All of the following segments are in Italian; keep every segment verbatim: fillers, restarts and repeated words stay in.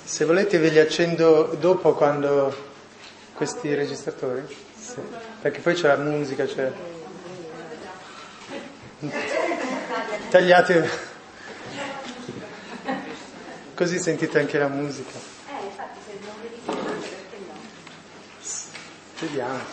Se volete ve li accendo dopo quando questi registratori, sì. Perché poi c'è la musica, c'è... Tagliate, così sentite anche la musica. Eh, infatti se non vedi perché no? Vediamo.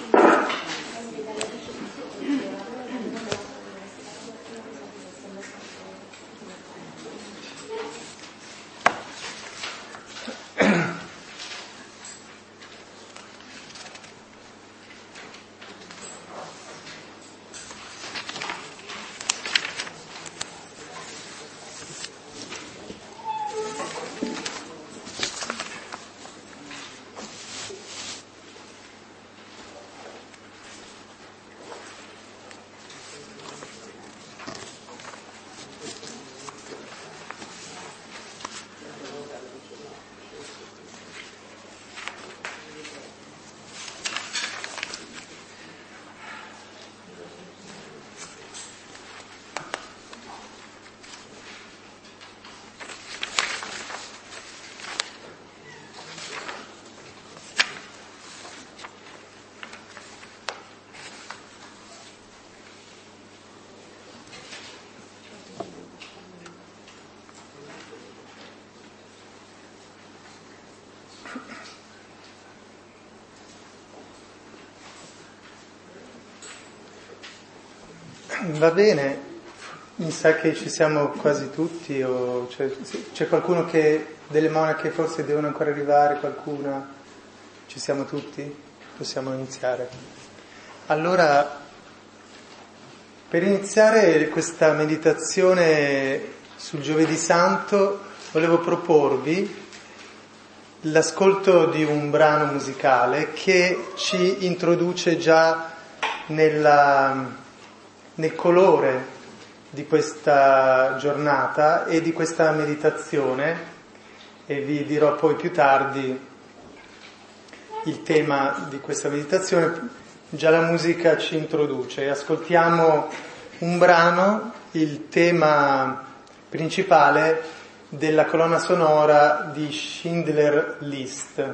Va bene, mi sa che ci siamo quasi tutti, o c'è, c'è qualcuno che, delle monache forse devono ancora arrivare, qualcuna? Ci siamo tutti? Possiamo iniziare. Allora, per iniziare questa meditazione sul Giovedì Santo, volevo proporvi l'ascolto di un brano musicale che ci introduce già nella... nel colore di questa giornata e di questa meditazione, e vi dirò poi più tardi il tema di questa meditazione. Già la musica ci introduce. Ascoltiamo un brano, il tema principale della colonna sonora di Schindler List.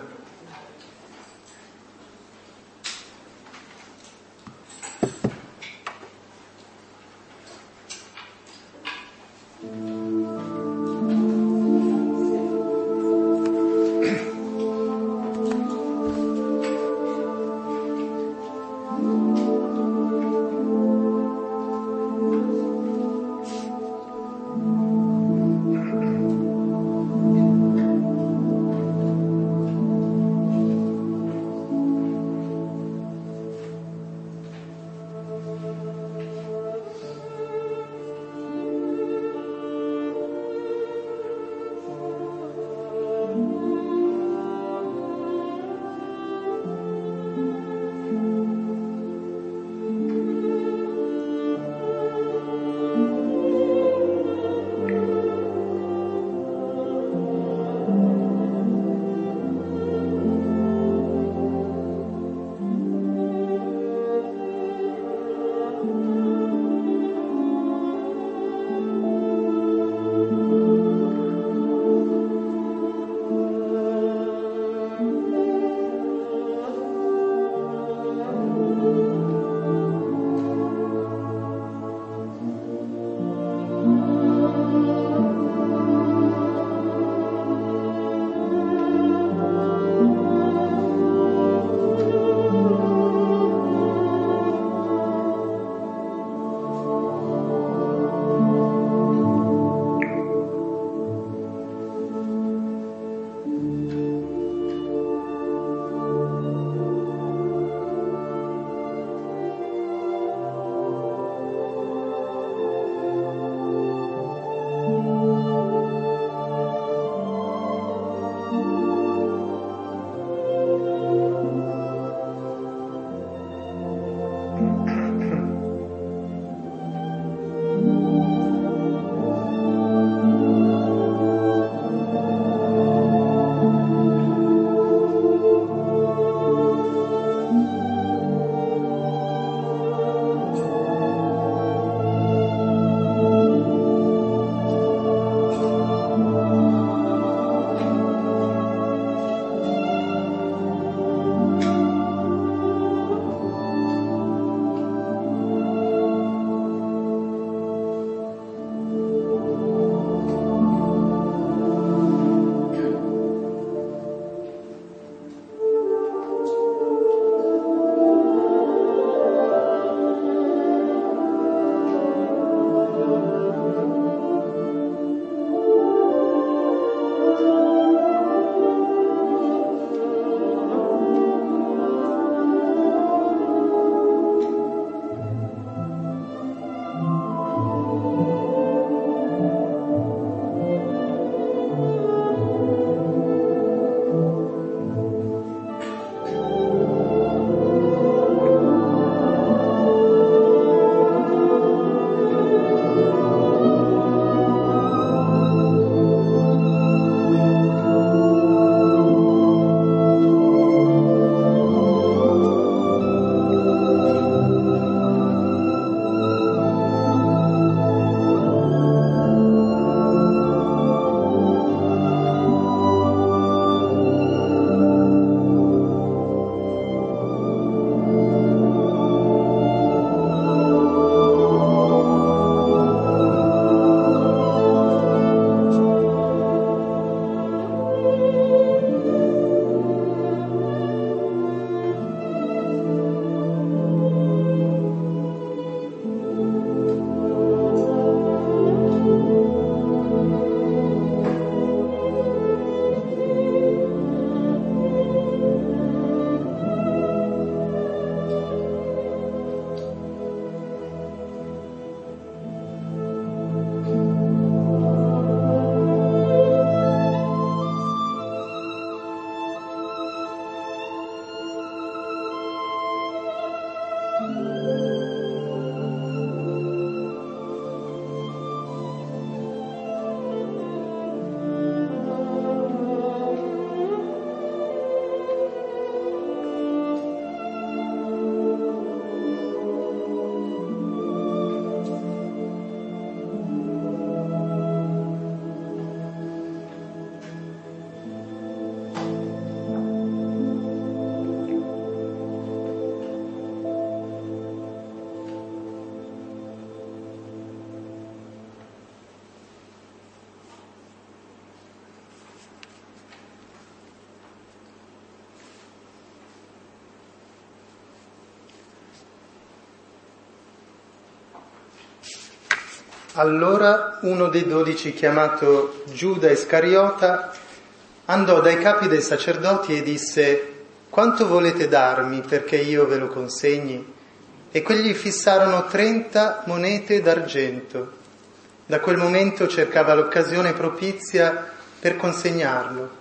Allora uno dei dodici, chiamato Giuda Iscariota, andò dai capi dei sacerdoti e disse: quanto volete darmi perché io ve lo consegni? E quelli fissarono trenta monete d'argento. Da quel momento cercava l'occasione propizia per consegnarlo.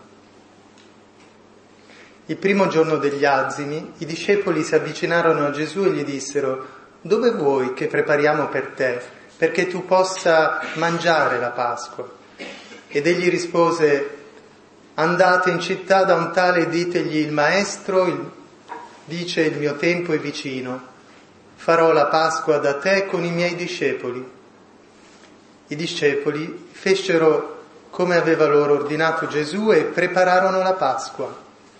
Il primo giorno degli azimi, i discepoli si avvicinarono a Gesù e gli dissero: dove vuoi che prepariamo per te, perché tu possa mangiare la Pasqua? Ed egli rispose: andate in città da un tale e ditegli: il maestro il, dice il mio tempo è vicino, farò la Pasqua da te con i miei discepoli. I discepoli fecero come aveva loro ordinato Gesù e prepararono la Pasqua.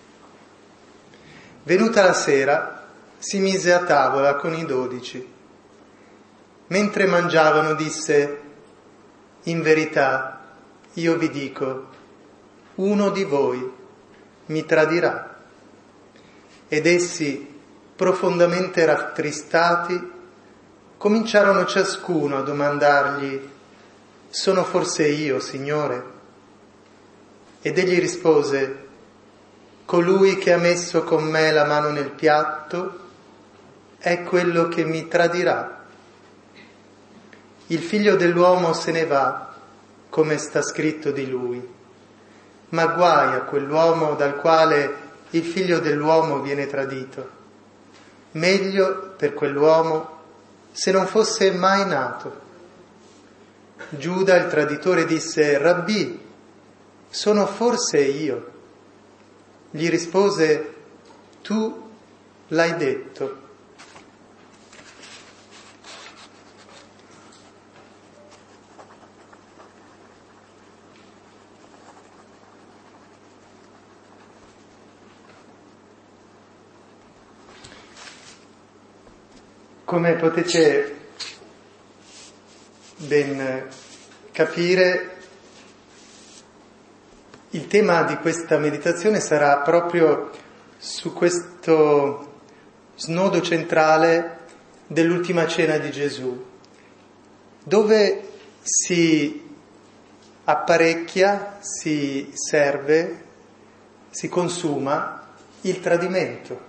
Venuta la sera, si mise a tavola con i dodici. Mentre mangiavano disse: in verità, io vi dico, uno di voi mi tradirà. Ed essi, profondamente rattristati, cominciarono ciascuno a domandargli: sono forse io, Signore? Ed egli rispose: colui che ha messo con me la mano nel piatto è quello che mi tradirà. Il figlio dell'uomo se ne va, come sta scritto di lui, ma guai a quell'uomo dal quale il figlio dell'uomo viene tradito. Meglio per quell'uomo se non fosse mai nato. Giuda, il traditore, disse: Rabbì, sono forse io? Gli rispose: tu l'hai detto. Come potete ben capire, il tema di questa meditazione sarà proprio su questo snodo centrale dell'ultima cena di Gesù, dove si apparecchia, si serve, si consuma il tradimento.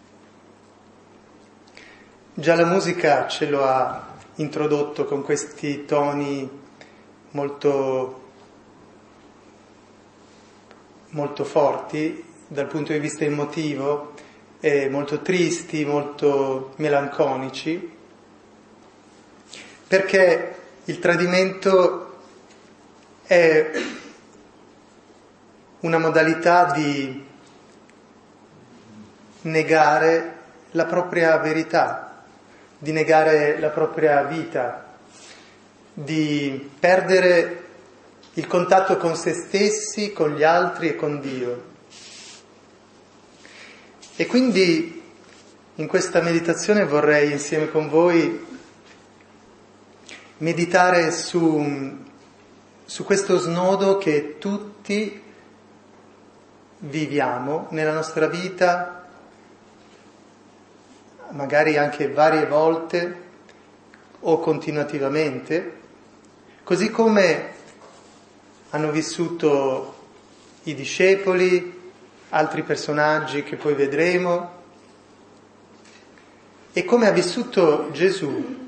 Già la musica ce lo ha introdotto con questi toni molto molto forti dal punto di vista emotivo, eh, molto tristi, molto melanconici, perché il tradimento è una modalità di negare la propria verità, di negare la propria vita, di perdere il contatto con se stessi, con gli altri e con Dio. E quindi in questa meditazione vorrei insieme con voi meditare su, su questo snodo che tutti viviamo nella nostra vita, magari anche varie volte o continuativamente, così come hanno vissuto i discepoli, altri personaggi che poi vedremo, e come ha vissuto Gesù.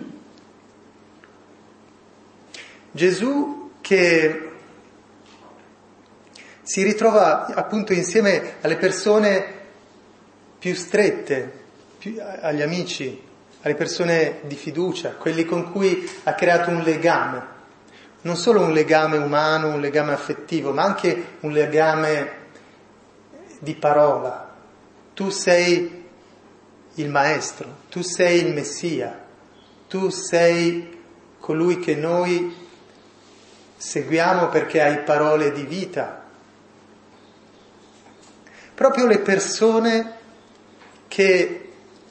Gesù che si ritrova appunto insieme alle persone più strette, più, agli amici, alle persone di fiducia, quelli con cui ha creato un legame. Non solo un legame umano, un legame affettivo, ma anche un legame di parola. Tu sei il Maestro, tu sei il Messia, tu sei colui che noi seguiamo perché hai parole di vita. Proprio le persone che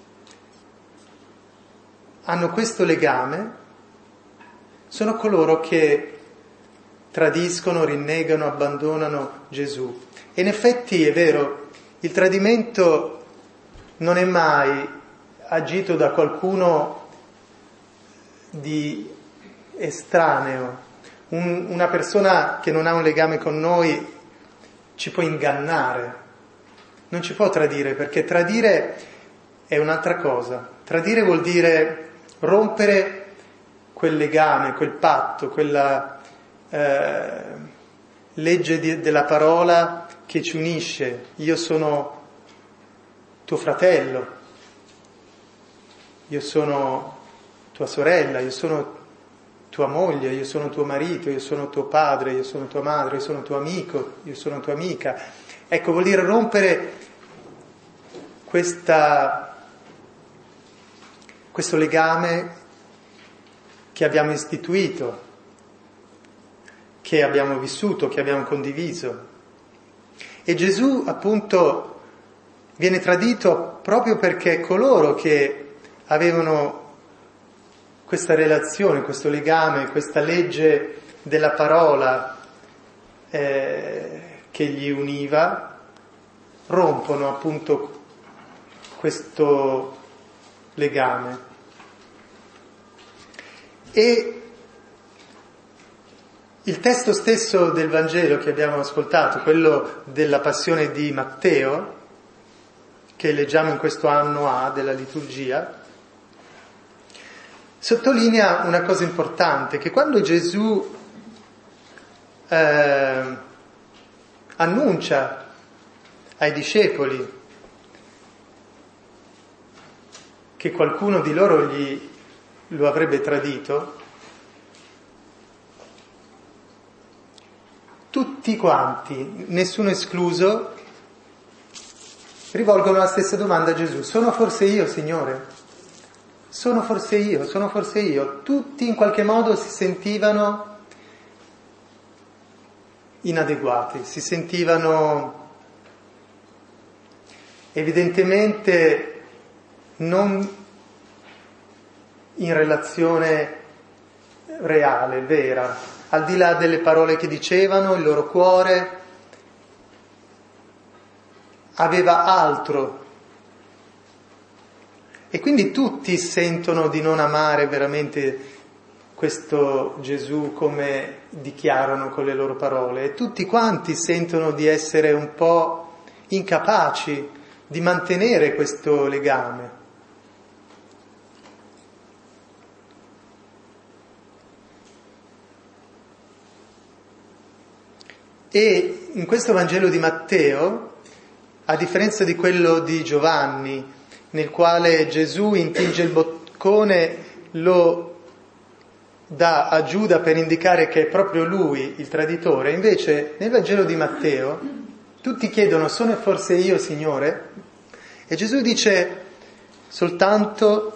hanno questo legame sono coloro che tradiscono, rinnegano, abbandonano Gesù. E in effetti è vero, il tradimento non è mai agito da qualcuno di estraneo, un, una persona che non ha un legame con noi ci può ingannare, non ci può tradire, perché tradire è un'altra cosa. Tradire vuol dire rompere quel legame, quel patto, quella eh, legge di, della parola che ci unisce. Io sono tuo fratello, io sono tua sorella, io sono tua moglie, io sono tuo marito, io sono tuo padre, io sono tua madre, io sono tuo amico, io sono tua amica. Ecco, vuol dire rompere questa, questo legame che abbiamo istituito, che abbiamo vissuto, che abbiamo condiviso. E Gesù, appunto, viene tradito proprio perché coloro che avevano questa relazione, questo legame, questa legge della parola eh, che gli univa, rompono appunto questo legame. E il testo stesso del Vangelo che abbiamo ascoltato, quello della Passione di Matteo, che leggiamo in questo anno A della liturgia, sottolinea una cosa importante, che quando Gesù eh, annuncia ai discepoli che qualcuno di loro gli, lo avrebbe tradito, tutti quanti, nessuno escluso, rivolgono la stessa domanda a Gesù: sono forse io, Signore? Sono forse io? Sono forse io? Tutti in qualche modo si sentivano inadeguati, si sentivano evidentemente non in relazione reale, vera, al di là delle parole che dicevano, il loro cuore aveva altro. E quindi tutti sentono di non amare veramente questo Gesù come dichiarano con le loro parole, e tutti quanti sentono di essere un po' incapaci di mantenere questo legame. E in questo Vangelo di Matteo, a differenza di quello di Giovanni, nel quale Gesù intinge il boccone, lo dà a Giuda per indicare che è proprio lui il traditore, invece nel Vangelo di Matteo tutti chiedono: sono forse io, Signore? E Gesù dice soltanto: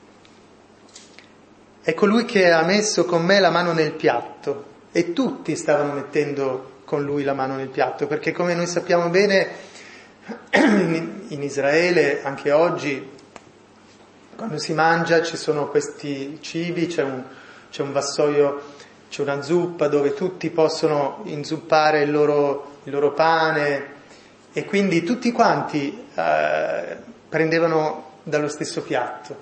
è colui che ha messo con me la mano nel piatto. E tutti stavano mettendo con lui la mano nel piatto, perché come noi sappiamo bene in Israele anche oggi, quando si mangia ci sono questi cibi, c'è un, c'è un vassoio, c'è una zuppa dove tutti possono inzuppare il loro, il loro pane, e quindi tutti quanti eh, prendevano dallo stesso piatto.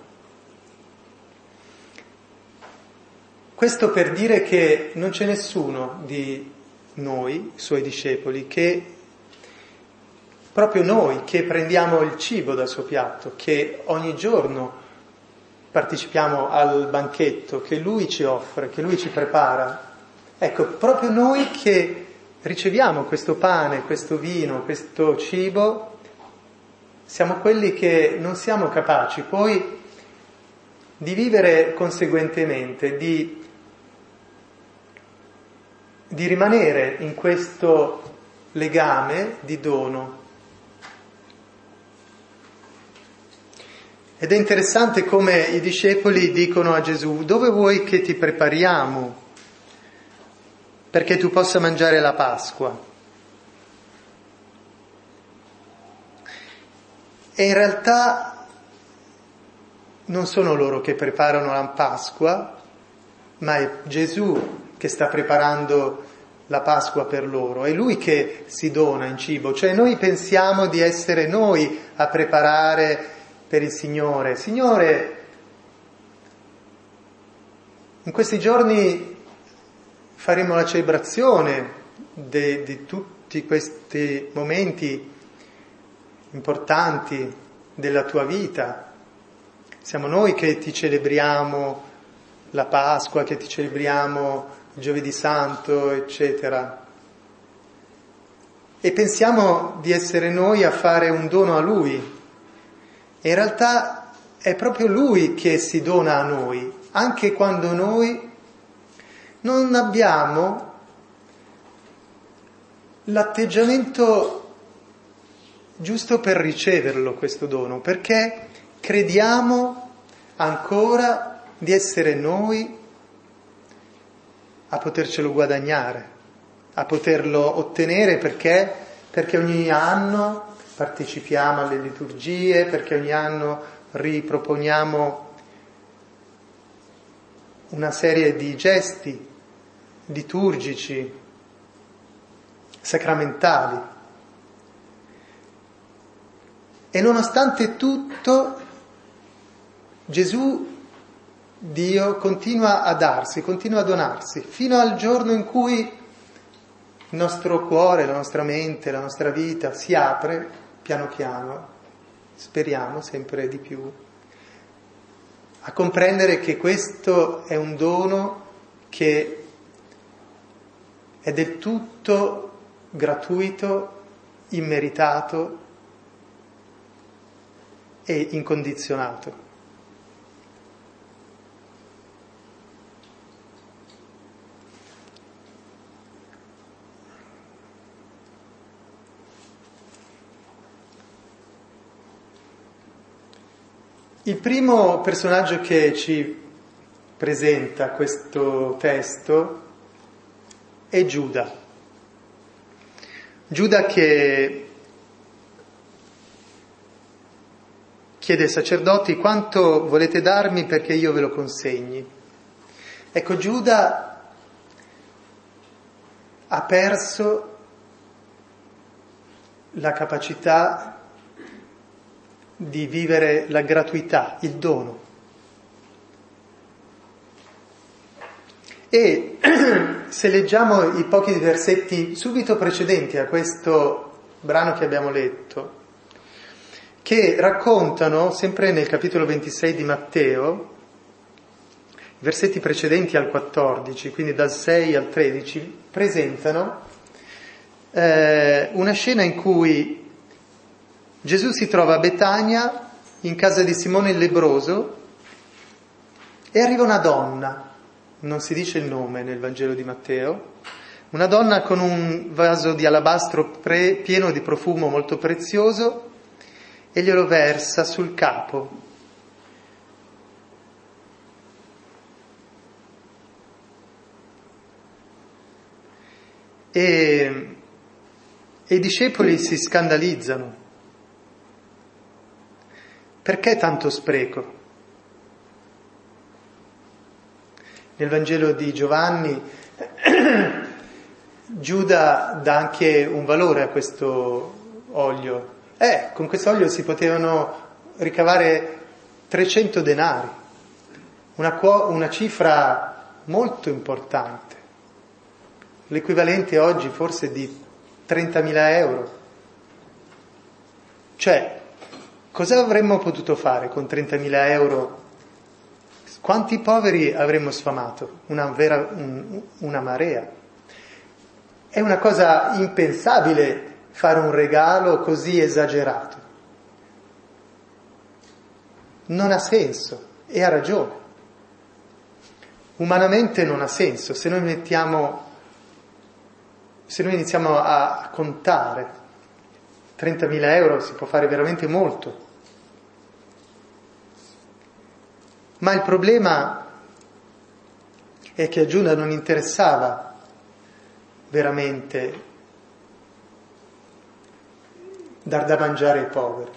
Questo per dire che non c'è nessuno di noi, suoi discepoli, che proprio noi che prendiamo il cibo dal suo piatto, che ogni giorno partecipiamo al banchetto che lui ci offre, che lui ci prepara. Ecco, proprio noi che riceviamo questo pane, questo vino, questo cibo, siamo quelli che non siamo capaci poi di vivere conseguentemente, di, di rimanere in questo legame di dono. Ed è interessante come i discepoli dicono a Gesù: dove vuoi che ti prepariamo perché tu possa mangiare la Pasqua? E in realtà non sono loro che preparano la Pasqua, ma è Gesù che sta preparando la Pasqua per loro, è Lui che si dona in cibo. Cioè noi pensiamo di essere noi a preparare per il Signore. Signore, In questi giorni faremo la celebrazione de, di tutti questi momenti importanti della tua vita. Siamo noi che ti celebriamo la Pasqua, che ti celebriamo il Giovedì Santo, eccetera. E pensiamo di essere noi a fare un dono a Lui. E in realtà è proprio Lui che si dona a noi, anche quando noi non abbiamo l'atteggiamento giusto per riceverlo, questo dono, perché crediamo ancora di essere noi a potercelo guadagnare, a poterlo ottenere perché, perché ogni anno partecipiamo alle liturgie, perché ogni anno riproponiamo una serie di gesti liturgici, sacramentali. E nonostante tutto, Gesù, Dio, continua a darsi, continua a donarsi, fino al giorno in cui il nostro cuore, la nostra mente, la nostra vita si apre piano piano, speriamo sempre di più, a comprendere che questo è un dono che è del tutto gratuito, immeritato e incondizionato. Il primo personaggio che ci presenta questo testo è Giuda. Giuda che chiede ai sacerdoti: quanto volete darmi perché io ve lo consegni? Ecco, Giuda ha perso la capacità di vivere la gratuità, il dono. E se leggiamo i pochi versetti subito precedenti a questo brano che abbiamo letto, che raccontano, sempre nel capitolo ventisei di Matteo, i versetti precedenti al quattordici, quindi dal sei al tredici, presentano eh, una scena in cui Gesù si trova a Betania, in casa di Simone il lebbroso, e arriva una donna, non si dice il nome nel Vangelo di Matteo, una donna con un vaso di alabastro pre- pieno di profumo molto prezioso, e glielo versa sul capo. E, e i discepoli si scandalizzano. Perché tanto spreco? Nel Vangelo di Giovanni Giuda dà anche un valore a questo olio. Eh, con questo olio si potevano ricavare trecento denari, una, cuo- una cifra molto importante, l'equivalente oggi forse di trentamila euro. Cioè, cosa avremmo potuto fare con trentamila euro? Quanti poveri avremmo sfamato? Una vera, un, una marea. È una cosa impensabile fare un regalo così esagerato. Non ha senso, e ha ragione. Umanamente non ha senso. Se noi mettiamo, se noi iniziamo a contare, trentamila euro si può fare veramente molto. Ma il problema è che a Giuda non interessava veramente dar da mangiare ai poveri,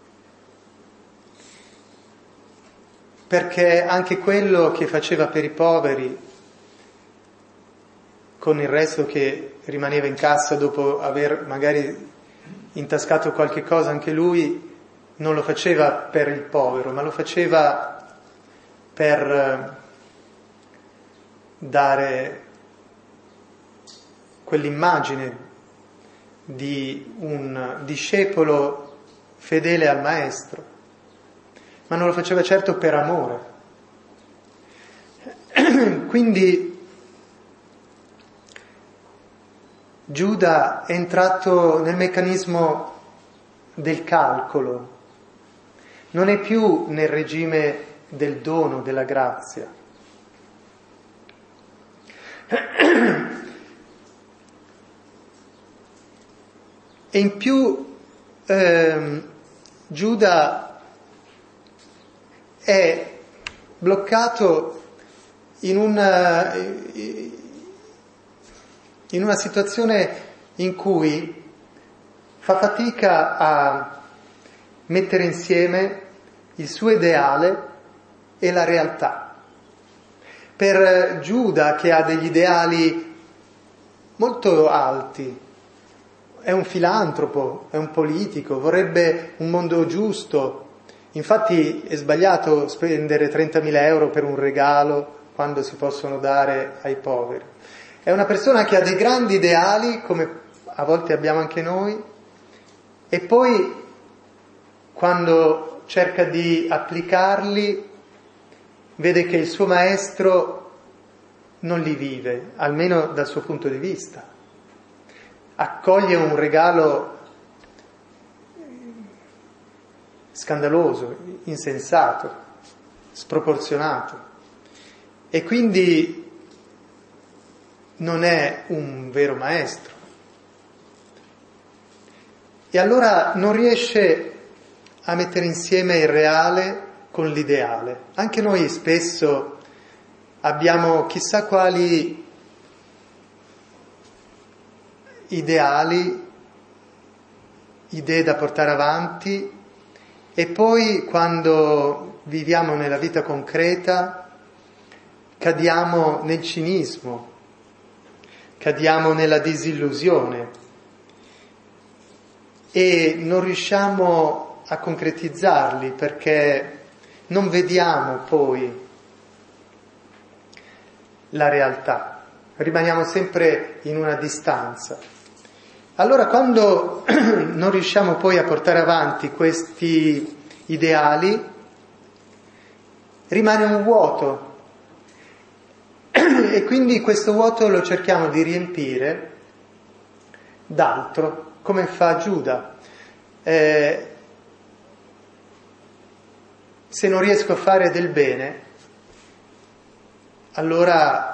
perché anche quello che faceva per i poveri, con il resto che rimaneva in cassa dopo aver magari intascato qualche cosa anche lui, non lo faceva per il povero, ma lo faceva per, dare quell'immagine di un discepolo fedele al maestro, ma non lo faceva certo per amore. Quindi Giuda è entrato nel meccanismo del calcolo, non è più nel regime del dono, della grazia. E in più ehm, Giuda è bloccato in una, in una situazione in cui fa fatica a mettere insieme il suo ideale e la realtà. Per Giuda, che ha degli ideali molto alti, è un filantropo, è un politico, vorrebbe un mondo giusto. Infatti è sbagliato spendere trentamila euro per un regalo quando si possono dare ai poveri. È una persona che ha dei grandi ideali, come a volte abbiamo anche noi, e poi quando cerca di applicarli vede che il suo maestro non li vive, almeno dal suo punto di vista. Accoglie un regalo scandaloso, insensato, sproporzionato, e quindi non è un vero maestro. E allora non riesce a mettere insieme il reale con l'ideale. Anche noi spesso abbiamo chissà quali ideali, idee da portare avanti, e poi quando viviamo nella vita concreta cadiamo nel cinismo, cadiamo nella disillusione e non riusciamo a concretizzarli perché non vediamo poi la realtà, rimaniamo sempre in una distanza. Allora quando non riusciamo poi a portare avanti questi ideali, rimane un vuoto e quindi questo vuoto lo cerchiamo di riempire d'altro, come fa Giuda. Eh, se non riesco a fare del bene, allora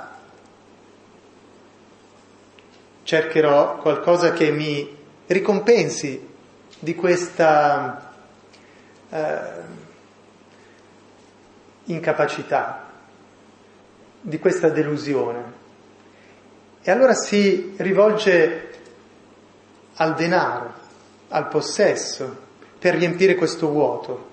cercherò qualcosa che mi ricompensi di questa eh, incapacità, di questa delusione. E allora si rivolge al denaro, al possesso, per riempire questo vuoto.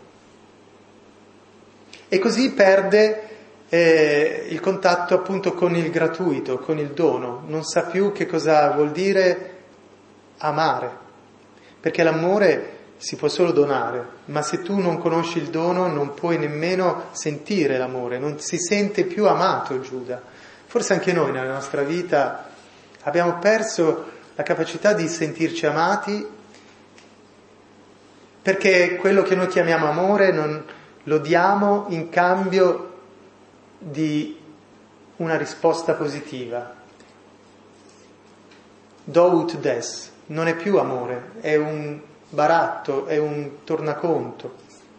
E così perde eh, il contatto appunto con il gratuito, con il dono. Non sa più che cosa vuol dire amare, perché l'amore si può solo donare, ma se tu non conosci il dono non puoi nemmeno sentire l'amore, non si sente più amato Giuda. Forse anche noi nella nostra vita abbiamo perso la capacità di sentirci amati, perché quello che noi chiamiamo amore non lo diamo in cambio di una risposta positiva. Do ut des, non è più amore, è un baratto, è un tornaconto.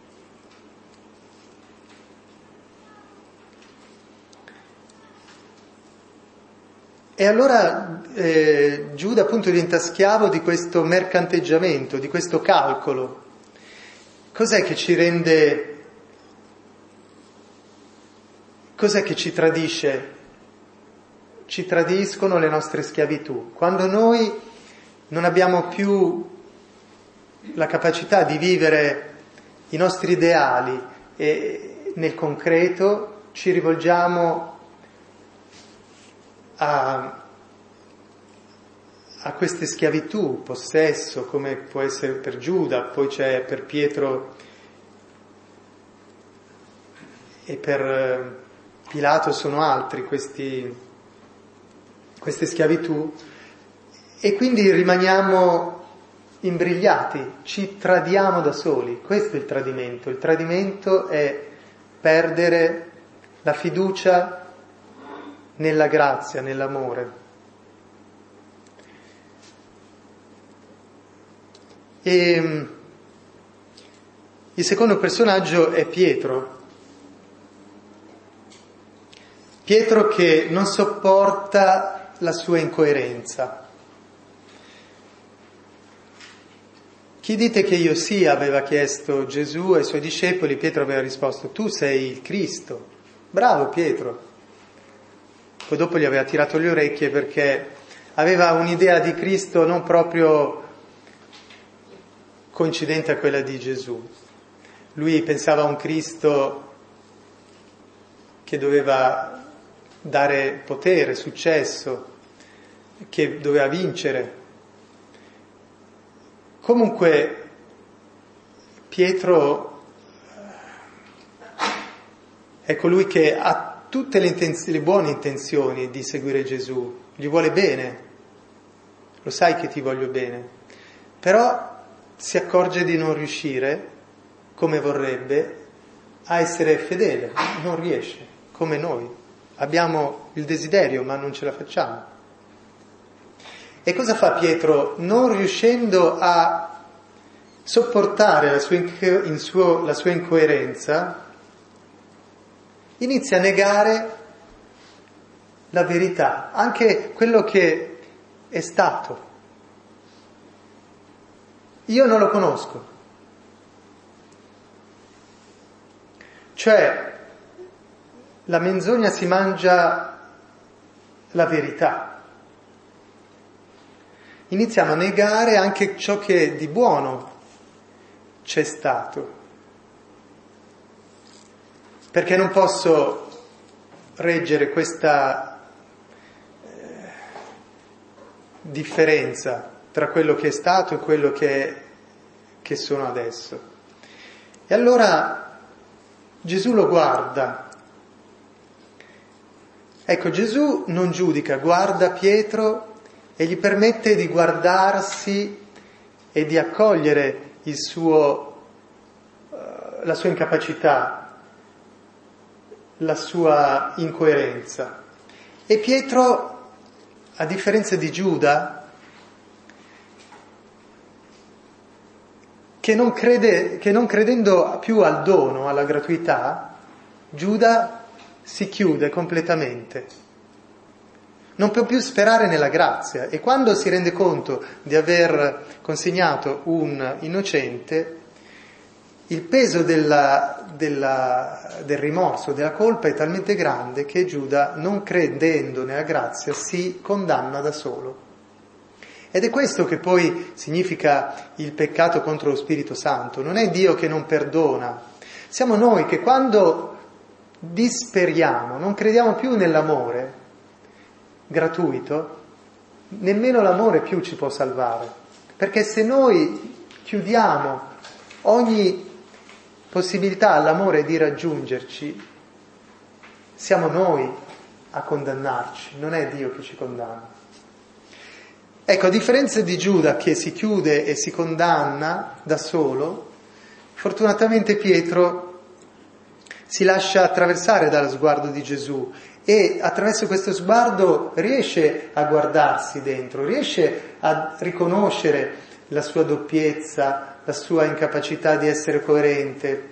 E allora eh, Giuda appunto diventa schiavo di questo mercanteggiamento, di questo calcolo. Cos'è che ci rende, cos'è che ci tradisce? Ci tradiscono le nostre schiavitù. Quando noi non abbiamo più la capacità di vivere i nostri ideali e nel concreto, ci rivolgiamo a, a queste schiavitù, possesso, come può essere per Giuda, poi c'è per Pietro e per Pilato sono altri questi, queste schiavitù, e quindi rimaniamo imbrigliati, ci tradiamo da soli. Questo è il tradimento. Il tradimento è perdere la fiducia nella grazia, nell'amore. E il secondo personaggio è Pietro. Pietro che non sopporta la sua incoerenza. Chi dite che io sia? Aveva chiesto Gesù ai suoi discepoli. Pietro aveva risposto: tu sei il Cristo. Bravo Pietro. Poi dopo gli aveva tirato le orecchie perché aveva un'idea di Cristo non proprio coincidente a quella di Gesù. Lui pensava a un Cristo che doveva dare potere, successo, che doveva vincere. Comunque Pietro è colui che ha tutte le, intenz- le buone intenzioni di seguire Gesù, gli vuole bene, lo sai che ti voglio bene, però si accorge di non riuscire come vorrebbe a essere fedele, non riesce, come noi. Abbiamo il desiderio, ma non ce la facciamo. E cosa fa Pietro? Non riuscendo a sopportare la sua, inco- in suo, la sua incoerenza, inizia a negare la verità, anche quello che è stato. Io non lo conosco. Cioè, la menzogna si mangia la verità. Iniziamo a negare anche ciò che di buono c'è stato. Perché non posso reggere questa eh, differenza tra quello che è stato e quello che, che sono adesso. E allora Gesù lo guarda. Ecco, Gesù non giudica, guarda Pietro e gli permette di guardarsi e di accogliere il suo, uh, la sua incapacità, la sua incoerenza. E Pietro, a differenza di Giuda, che non crede, che non credendo più al dono, alla gratuità, Giuda si chiude completamente. Non può più sperare nella grazia, e quando si rende conto di aver consegnato un innocente, il peso della, della, del rimorso, della colpa è talmente grande che Giuda, non credendo nella grazia, si condanna da solo. Ed è questo che poi significa il peccato contro lo Spirito Santo. Non è Dio che non perdona, siamo noi che quando disperiamo, non crediamo più nell'amore gratuito, nemmeno l'amore più ci può salvare, perché se noi chiudiamo ogni possibilità all'amore di raggiungerci, siamo noi a condannarci, non è Dio che ci condanna. Ecco, a differenza di Giuda che si chiude e si condanna da solo, fortunatamente Pietro si lascia attraversare dallo sguardo di Gesù e attraverso questo sguardo riesce a guardarsi dentro, riesce a riconoscere la sua doppiezza, la sua incapacità di essere coerente.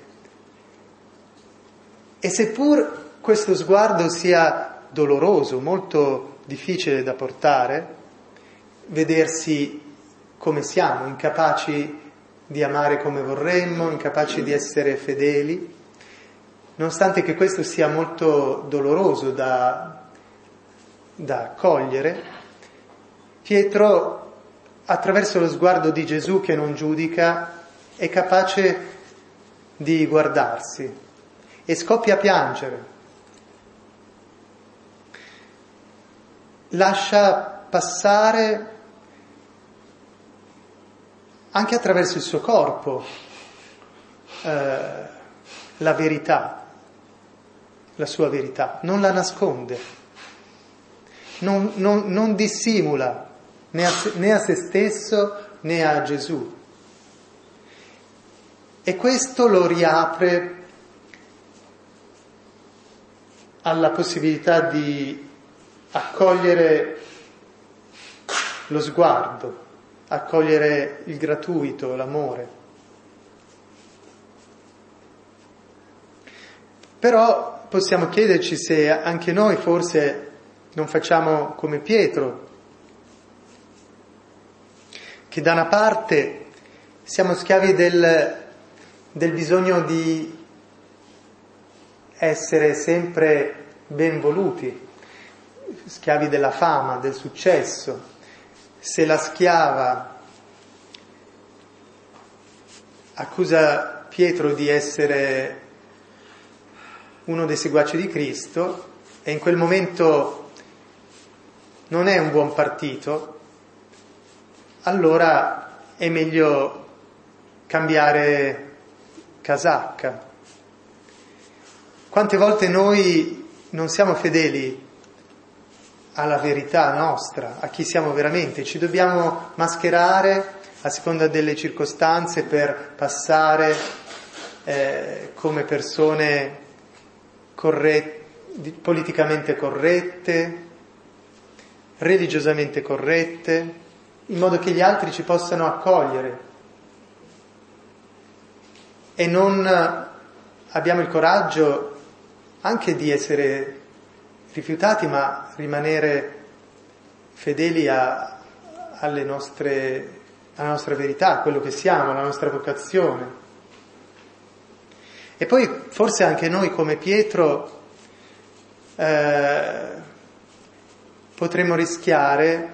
E seppur questo sguardo sia doloroso, molto difficile da portare, vedersi come siamo, incapaci di amare come vorremmo, incapaci di essere fedeli, nonostante che questo sia molto doloroso da, da accogliere, Pietro, attraverso lo sguardo di Gesù che non giudica, è capace di guardarsi e scoppia a piangere. Lascia passare anche attraverso il suo corpo eh, la verità. la sua verità, non la nasconde, non, non, non dissimula né a, se, né a se stesso né a Gesù. E questo lo riapre alla possibilità di accogliere lo sguardo, accogliere il gratuito, l'amore. Però possiamo chiederci se anche noi forse non facciamo come Pietro, che da una parte siamo schiavi del, del bisogno di essere sempre ben voluti, schiavi della fama, del successo. Se la schiava accusa Pietro di essere uno dei seguaci di Cristo e in quel momento non è un buon partito, allora è meglio cambiare casacca. Quante volte noi non siamo fedeli alla verità nostra, a chi siamo veramente, ci dobbiamo mascherare a seconda delle circostanze per passare eh, come persone corrette, politicamente corrette, religiosamente corrette, in modo che gli altri ci possano accogliere e non abbiamo il coraggio anche di essere rifiutati, ma rimanere fedeli a, alle nostre, alla nostra verità, a quello che siamo, alla nostra vocazione. E poi forse anche noi come Pietro eh, potremmo rischiare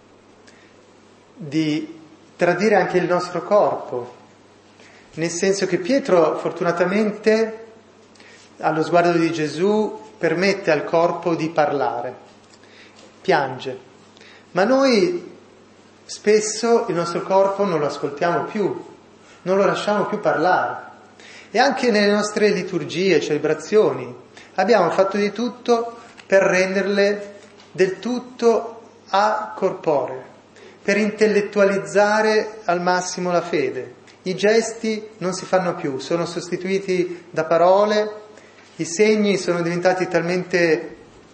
di tradire anche il nostro corpo, nel senso che Pietro fortunatamente allo sguardo di Gesù permette al corpo di parlare, piange, ma noi spesso il nostro corpo non lo ascoltiamo più, non lo lasciamo più parlare. E anche nelle nostre liturgie, celebrazioni, abbiamo fatto di tutto per renderle del tutto acorporee, per intellettualizzare al massimo la fede. I gesti non si fanno più, sono sostituiti da parole, i segni sono diventati talmente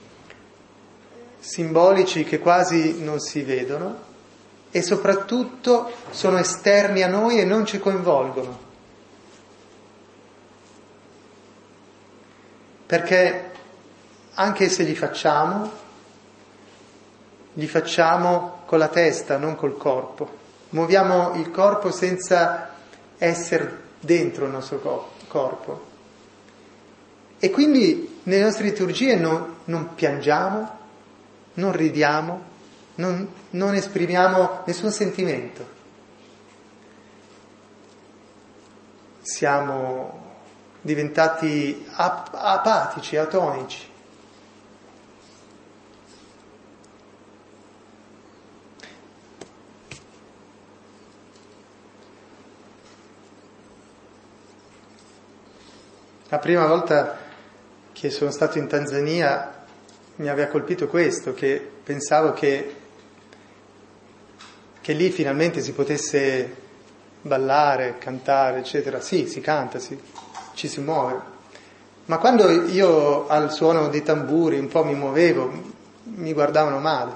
simbolici che quasi non si vedono e soprattutto sono esterni a noi e non ci coinvolgono. Perché anche se li facciamo, li facciamo con la testa, non col corpo. Muoviamo il corpo senza essere dentro il nostro corpo. E quindi nelle nostre liturgie non, non piangiamo, non ridiamo, non, non esprimiamo nessun sentimento. Siamo diventati ap- apatici, atonici. La prima volta che sono stato in Tanzania mi aveva colpito questo, che pensavo che, che lì finalmente si potesse ballare, cantare, eccetera. Sì, si canta, sì, ci si muove. Ma quando io al suono dei tamburi un po' mi muovevo, mi guardavano male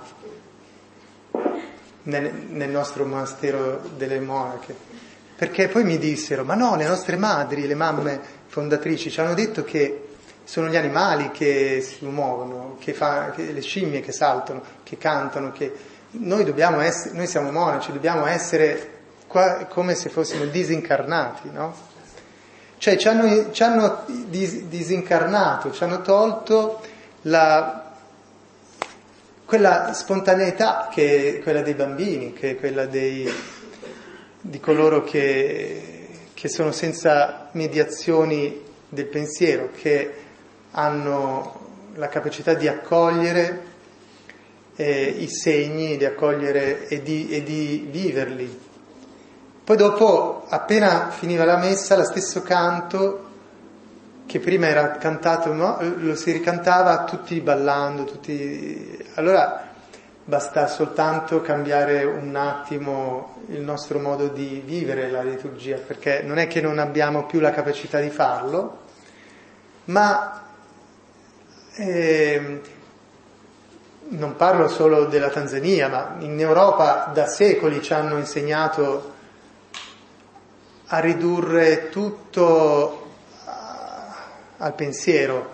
nel, nel nostro monastero delle monache. Perché poi mi dissero, ma no, le nostre madri, le mamme fondatrici ci hanno detto che sono gli animali che si muovono, che, fa, che le scimmie che saltano, che cantano, che noi dobbiamo essere, noi siamo monaci, dobbiamo essere qua, come se fossimo disincarnati, no? Cioè ci hanno, ci hanno dis, disincarnato, ci hanno tolto la, quella spontaneità che è quella dei bambini, che è quella dei, di coloro che, che sono senza mediazioni del pensiero, che hanno la capacità di accogliere eh, i segni, di accogliere e di, e di viverli. Poi dopo, appena finiva la messa, lo stesso canto che prima era cantato, no? Lo si ricantava tutti ballando, tutti... Allora basta soltanto cambiare un attimo il nostro modo di vivere la liturgia, perché non è che non abbiamo più la capacità di farlo, ma eh, non parlo solo della Tanzania, ma in Europa da secoli ci hanno insegnato a ridurre tutto al pensiero,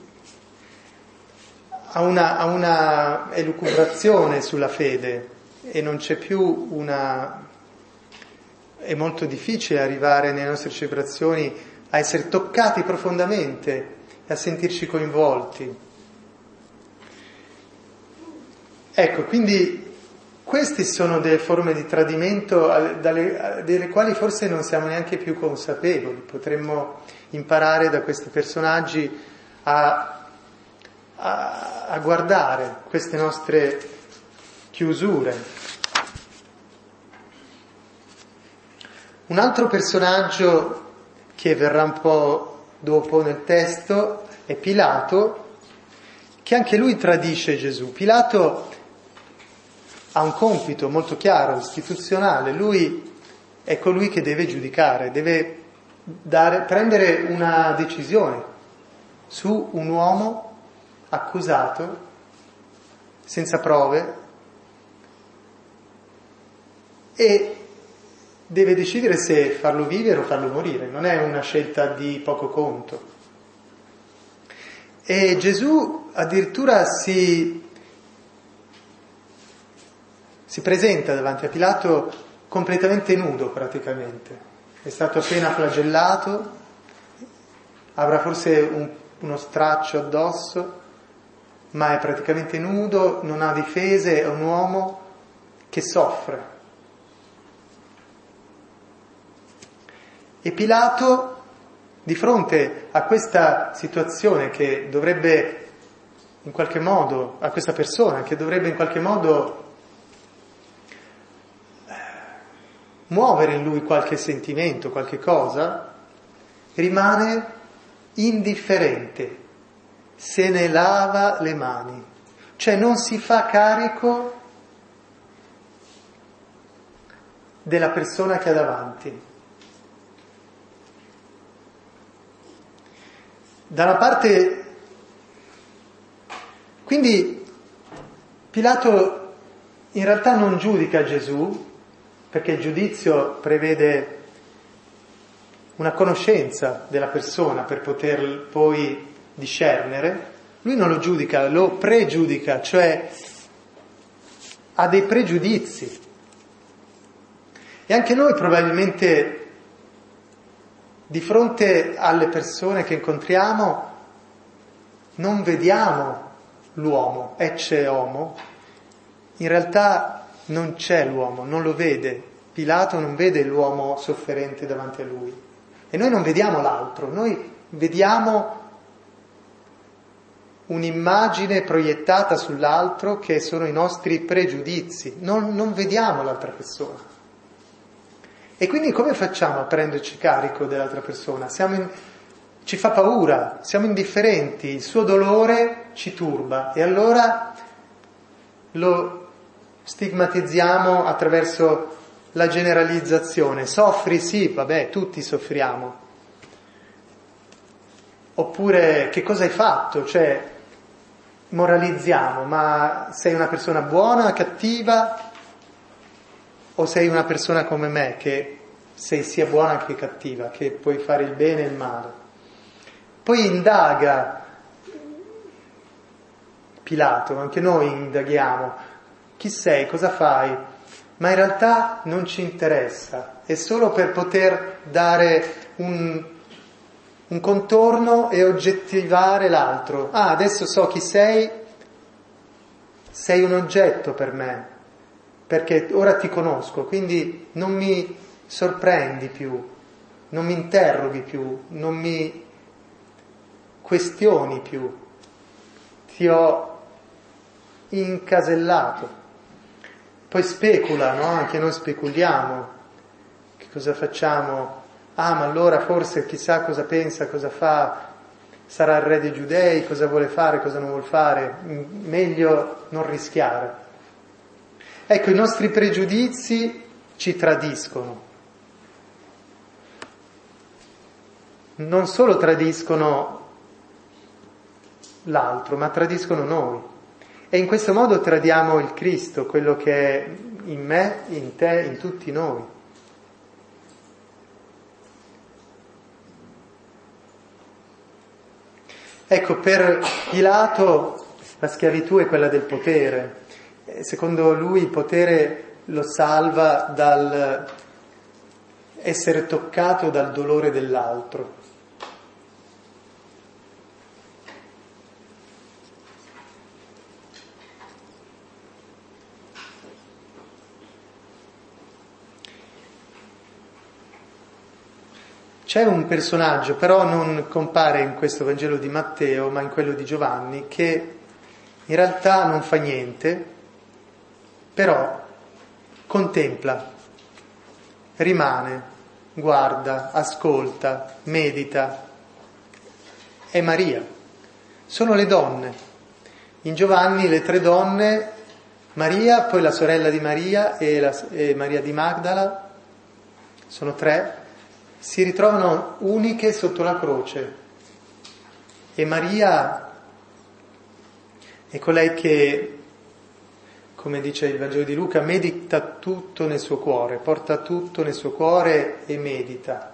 a una, a una elucubrazione sulla fede, e non c'è più una... È molto difficile arrivare nelle nostre celebrazioni a essere toccati profondamente e a sentirci coinvolti. Ecco, quindi queste sono delle forme di tradimento dalle, delle quali forse non siamo neanche più consapevoli. Potremmo imparare da questi personaggi a, a, a guardare queste nostre chiusure. Un altro personaggio che verrà un po' dopo nel testo è Pilato, che anche lui tradisce Gesù. Pilato ha un compito molto chiaro, istituzionale. Lui è colui che deve giudicare, deve dare, prendere una decisione su un uomo accusato senza prove e deve decidere se farlo vivere o farlo morire. Non è una scelta di poco conto. E Gesù addirittura si si presenta davanti a Pilato completamente nudo praticamente. È stato appena flagellato, avrà forse un, uno straccio addosso, ma è praticamente nudo, non ha difese, è un uomo che soffre. E Pilato, di fronte a questa situazione che dovrebbe in qualche modo, a questa persona che dovrebbe in qualche modo muovere in lui qualche sentimento, qualche cosa, rimane indifferente, se ne lava le mani, cioè non si fa carico della persona che ha davanti. Da una parte, quindi Pilato in realtà non giudica Gesù, perché il giudizio prevede una conoscenza della persona per poter poi discernere. Lui non lo giudica, lo pregiudica, cioè ha dei pregiudizi. E anche noi probabilmente di fronte alle persone che incontriamo non vediamo l'uomo, ecce homo, in realtà non c'è l'uomo, non lo vede. Pilato non vede l'uomo sofferente davanti a lui. E noi non vediamo l'altro, noi vediamo un'immagine proiettata sull'altro che sono i nostri pregiudizi, non, non vediamo l'altra persona. E quindi come facciamo a prenderci carico dell'altra persona? Siamo in, ci fa paura, siamo indifferenti, il suo dolore ci turba e allora lo stigmatizziamo attraverso la generalizzazione. Soffri? Sì, vabbè, tutti soffriamo. Oppure che cosa hai fatto? Cioè, moralizziamo, ma sei una persona buona, cattiva, o sei una persona come me, che sei sia buona che cattiva, che puoi fare il bene e il male? Poi indaga Pilato, anche noi indaghiamo. Chi sei? Cosa fai? Ma in realtà non ci interessa, è solo per poter dare un, un contorno e oggettivare l'altro. Ah, adesso so chi sei, sei un oggetto per me, perché ora ti conosco, quindi non mi sorprendi più, non mi interroghi più, non mi questioni più, ti ho incasellato. Poi specula, no? Anche noi speculiamo. Che cosa facciamo? Ah, ma allora forse chissà cosa pensa, cosa fa. sarà il re dei giudei, cosa vuole fare, cosa non vuole fare, meglio non rischiare. Ecco, i nostri pregiudizi ci tradiscono. Non solo tradiscono l'altro, ma tradiscono noi. E in questo modo tradiamo il Cristo, quello che è in me, in te, in tutti noi. Ecco, per Pilato la schiavitù è quella del potere. Secondo lui il potere lo salva dal essere toccato dal dolore dell'altro. C'è un personaggio, però non compare in questo Vangelo di Matteo, ma in quello di Giovanni, che in realtà non fa niente, però contempla, rimane, guarda, ascolta, medita. È Maria. Sono le donne. In Giovanni le tre donne, Maria, poi la sorella di Maria e, la, e Maria di Magdala, sono tre, si ritrovano uniche sotto la croce. E Maria è colei che, come dice il Vangelo di Luca, medita tutto nel suo cuore, porta tutto nel suo cuore e medita.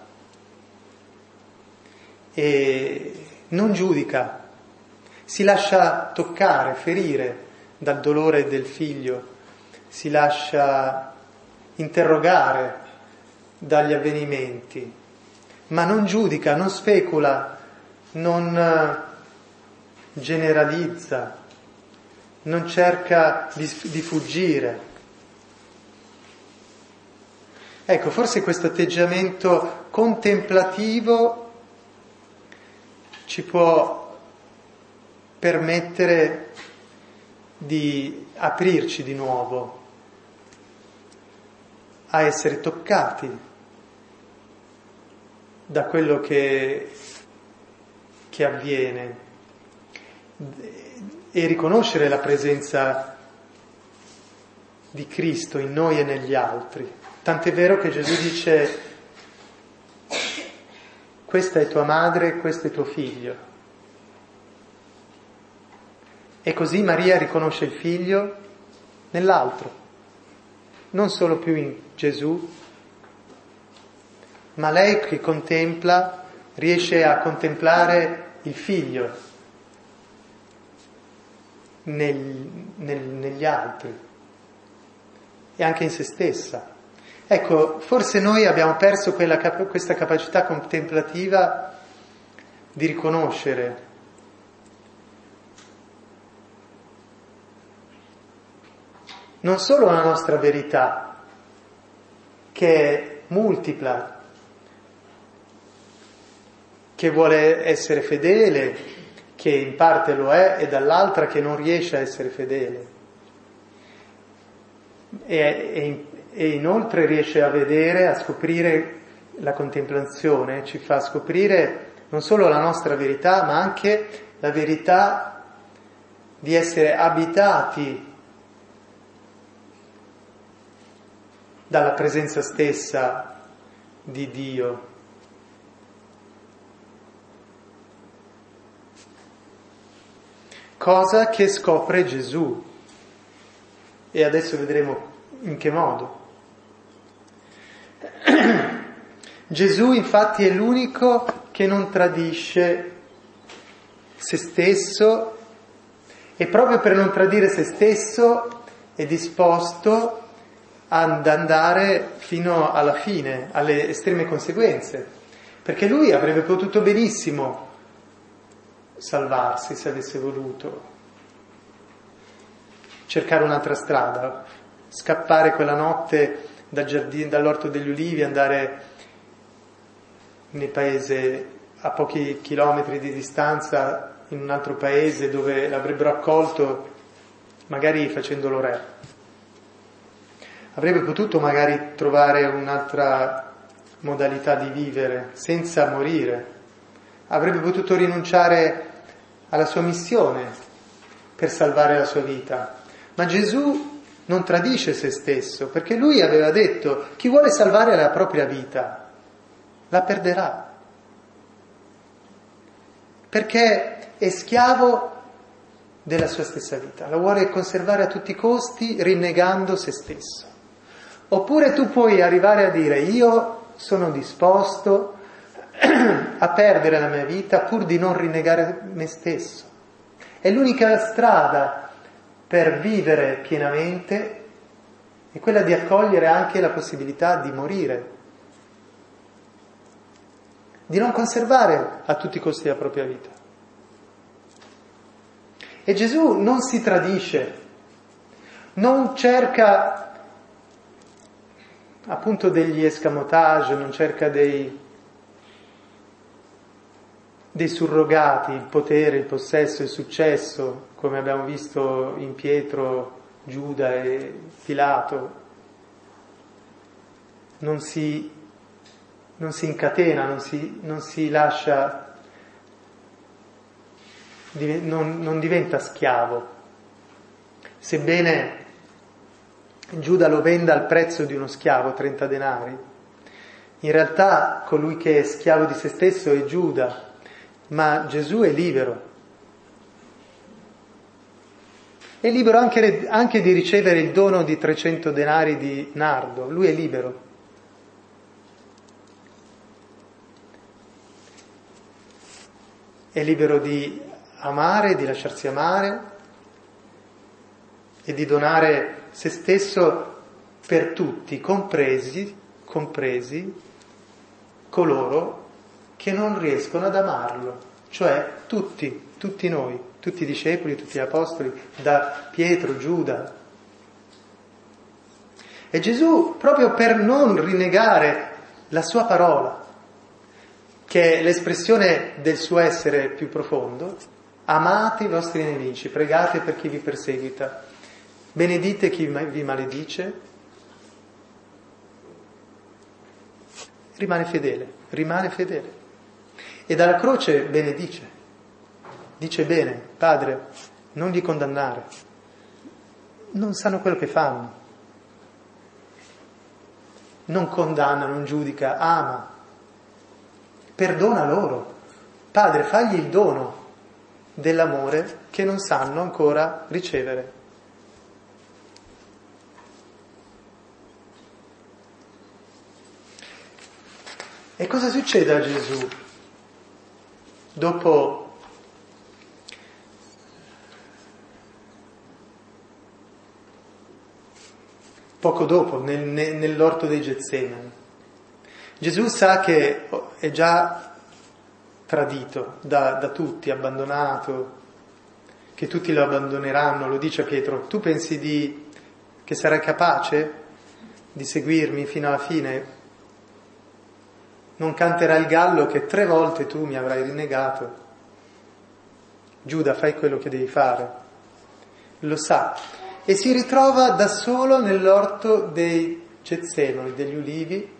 E non giudica, si lascia toccare, ferire dal dolore del figlio, si lascia interrogare dagli avvenimenti, ma non giudica, non specula, non generalizza, non cerca di, di fuggire. Ecco, forse questo atteggiamento contemplativo ci può permettere di aprirci di nuovo, a essere toccati da quello che, che avviene e riconoscere la presenza di Cristo in noi e negli altri. Tant'è vero che Gesù dice: questa è tua madre, questo è tuo figlio. E così Maria riconosce il figlio nell'altro, non solo più in Gesù, ma lei che contempla riesce a contemplare il figlio nel, nel, negli altri e anche in se stessa. Ecco, forse noi abbiamo perso quella, questa capacità contemplativa di riconoscere non solo la nostra verità, che è multipla, che vuole essere fedele, che in parte lo è, e dall'altra che non riesce a essere fedele. E, e, e inoltre riesce a vedere, a scoprire la contemplazione, ci fa scoprire non solo la nostra verità, ma anche la verità di essere abitati dalla presenza stessa di Dio. Cosa che scopre Gesù. E adesso vedremo in che modo. Gesù infatti è l'unico che non tradisce se stesso, e proprio per non tradire se stesso è disposto ad andare fino alla fine, alle estreme conseguenze, perché lui avrebbe potuto benissimo salvarsi se avesse voluto, cercare un'altra strada, scappare quella notte dal giardino, dall'Orto degli Ulivi, andare nel paese a pochi chilometri di distanza, in un altro paese dove l'avrebbero accolto, magari facendolo re. Avrebbe potuto magari trovare un'altra modalità di vivere senza morire, avrebbe potuto rinunciare alla sua missione per salvare la sua vita, ma Gesù non tradisce se stesso, perché lui aveva detto: chi vuole salvare la propria vita la perderà, perché è schiavo della sua stessa vita, la vuole conservare a tutti i costi rinnegando se stesso. Oppure tu puoi arrivare a dire: io sono disposto a perdere la mia vita pur di non rinnegare me stesso. È l'unica strada per vivere pienamente, è quella di accogliere anche la possibilità di morire, di non conservare a tutti i costi la propria vita. E Gesù non si tradisce, non cerca appunto degli escamotage, non cerca dei, dei surrogati, il potere, il possesso, il successo, come abbiamo visto in Pietro, Giuda e Pilato. Non si, non si incatena, non si, non si lascia, non, non diventa schiavo. Sebbene Giuda lo venda al prezzo di uno schiavo, trenta denari, in realtà colui che è schiavo di se stesso è Giuda, ma Gesù è libero. È libero anche, anche di ricevere il dono di trecento denari di nardo, lui è libero. È libero di amare, di lasciarsi amare e di donare se stesso per tutti, compresi, compresi coloro che non riescono ad amarlo, cioè tutti, tutti noi, tutti i discepoli, tutti gli apostoli, da Pietro, Giuda. E Gesù, proprio per non rinnegare la sua parola, che è l'espressione del suo essere più profondo: amate i vostri nemici, pregate per chi vi perseguita, benedite chi vi maledice, rimane fedele, rimane fedele. E dalla croce benedice, dice: bene, Padre, non li condannare, non sanno quello che fanno. Non condanna, non giudica, ama, perdona loro. Padre, fagli il dono dell'amore che non sanno ancora ricevere. E cosa succede a Gesù dopo poco dopo nel, nell'orto dei Getsemani? Gesù sa che è già tradito da, da tutti, abbandonato, che tutti lo abbandoneranno. Lo dice a Pietro: tu pensi di, che sarai capace di seguirmi fino alla fine? Non canterà il gallo che tre volte tu mi avrai rinnegato. Giuda, fai quello che devi fare. Lo sa. E si ritrova da solo nell'orto dei Getsemani, degli ulivi.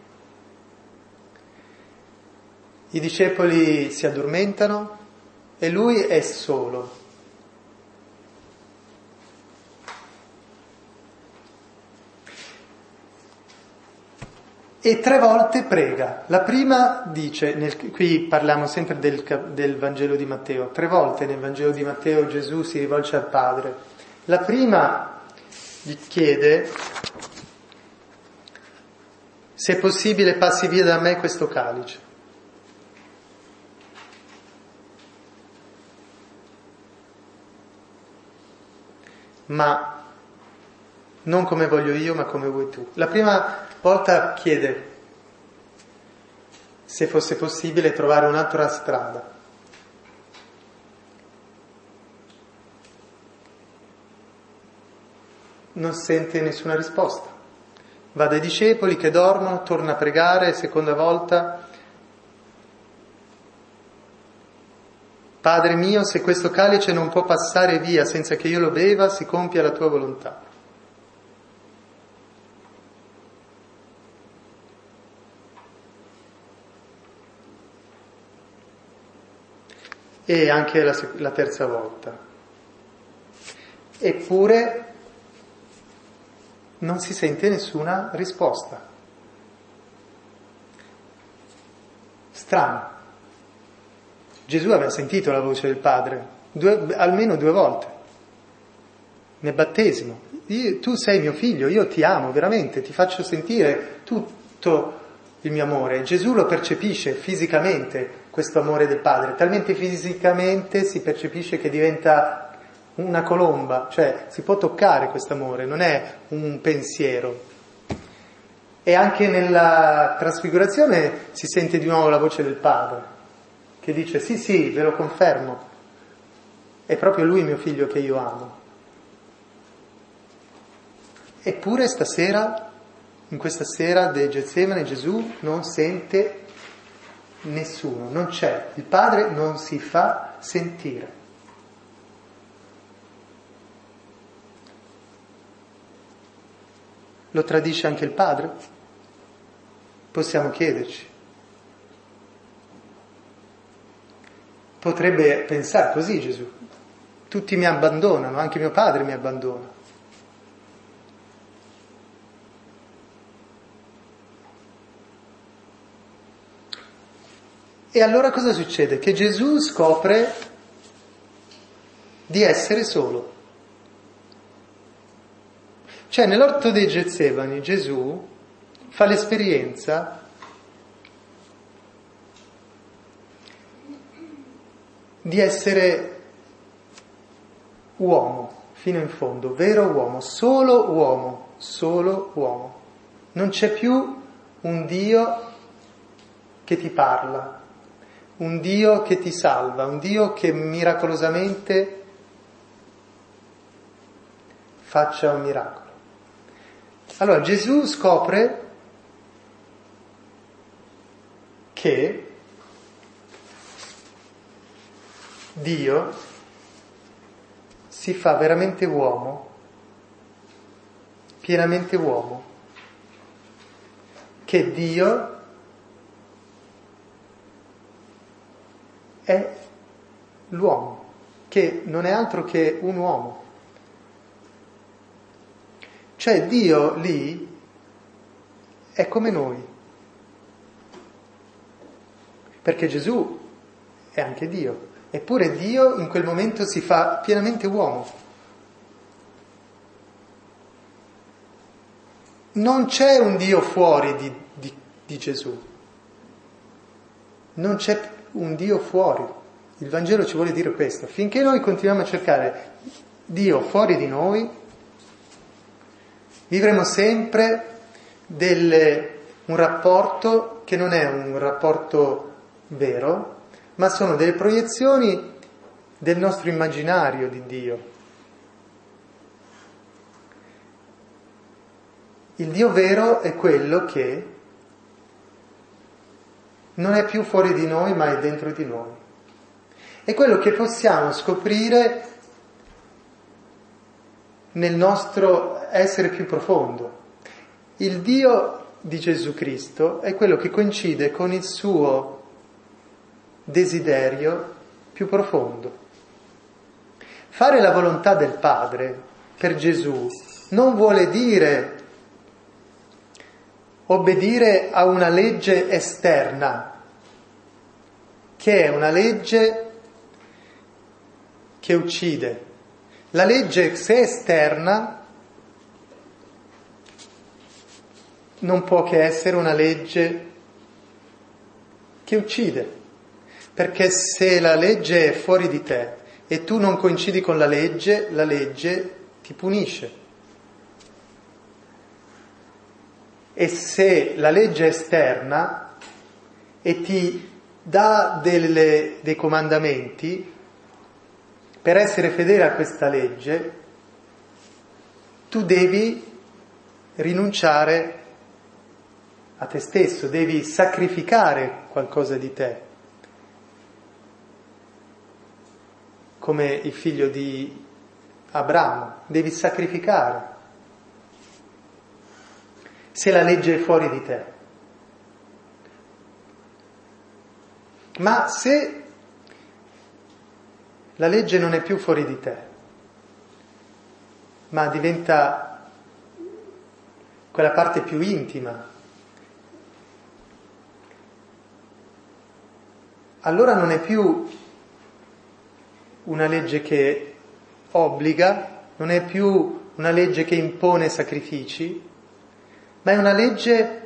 I discepoli si addormentano e lui è solo. E tre volte prega. La prima dice, nel, qui parliamo sempre del, del Vangelo di Matteo, tre volte nel Vangelo di Matteo Gesù si rivolge al Padre. La prima gli chiede: se è possibile passi via da me questo calice. Ma non come voglio io, ma come vuoi tu. La prima volta chiede se fosse possibile trovare un'altra strada. Non sente nessuna risposta. Va dai discepoli che dormono, torna a pregare, seconda volta: Padre mio, se questo calice non può passare via senza che io lo beva, si compia la tua volontà. e anche la, la terza volta. Eppure non si sente nessuna risposta. Strano. Gesù aveva sentito la voce del Padre due, almeno due volte nel battesimo. Io, tu sei mio figlio, io ti amo veramente, ti faccio sentire tutto il mio amore. Gesù lo percepisce fisicamente, questo amore del Padre, talmente fisicamente si percepisce che diventa una colomba, cioè si può toccare questo amore, non è un pensiero. E anche nella trasfigurazione si sente di nuovo la voce del Padre, che dice sì sì, ve lo confermo, è proprio lui mio figlio che io amo. Eppure stasera, in questa sera del Getsemane, Gesù non sente nessuno, non c'è, il Padre non si fa sentire. Lo tradisce anche il Padre? Possiamo chiederci. Potrebbe pensare così Gesù. Tutti mi abbandonano, anche mio Padre mi abbandona. E allora cosa succede? Che Gesù scopre di essere solo. Cioè nell'orto dei Getsemani Gesù fa l'esperienza di essere uomo fino in fondo, vero uomo, solo uomo, solo uomo. Non c'è più un Dio che ti parla, un Dio che ti salva, un Dio che miracolosamente faccia un miracolo. Allora Gesù scopre che Dio si fa veramente uomo, pienamente uomo, che Dio è l'uomo, che non è altro che un uomo. Cioè Dio lì è come noi, perché Gesù è anche Dio, eppure Dio in quel momento si fa pienamente uomo. Non c'è un Dio fuori di, di, di Gesù, non c'è un Dio fuori. Il Vangelo ci vuole dire questo. Finché noi continuiamo a cercare Dio fuori di noi, vivremo sempre delle, un rapporto che non è un rapporto vero, ma sono delle proiezioni del nostro immaginario di Dio. Il Dio vero è quello che non è più fuori di noi, ma è dentro di noi. È quello che possiamo scoprire nel nostro essere più profondo. Il Dio di Gesù Cristo è quello che coincide con il suo desiderio più profondo. Fare la volontà del Padre per Gesù non vuole dire obbedire a una legge esterna, che è una legge che uccide. La legge, se è esterna, non può che essere una legge che uccide, perché se la legge è fuori di te e tu non coincidi con la legge, la legge ti punisce. E se la legge è esterna e ti dà delle, dei comandamenti, per essere fedele a questa legge, tu devi rinunciare a te stesso, devi sacrificare qualcosa di te. Come il figlio di Abramo, devi sacrificare. Se la legge è fuori di te. Ma se la legge non è più fuori di te, ma diventa quella parte più intima. Allora non è più una legge che obbliga, non è più una legge che impone sacrifici, ma è una legge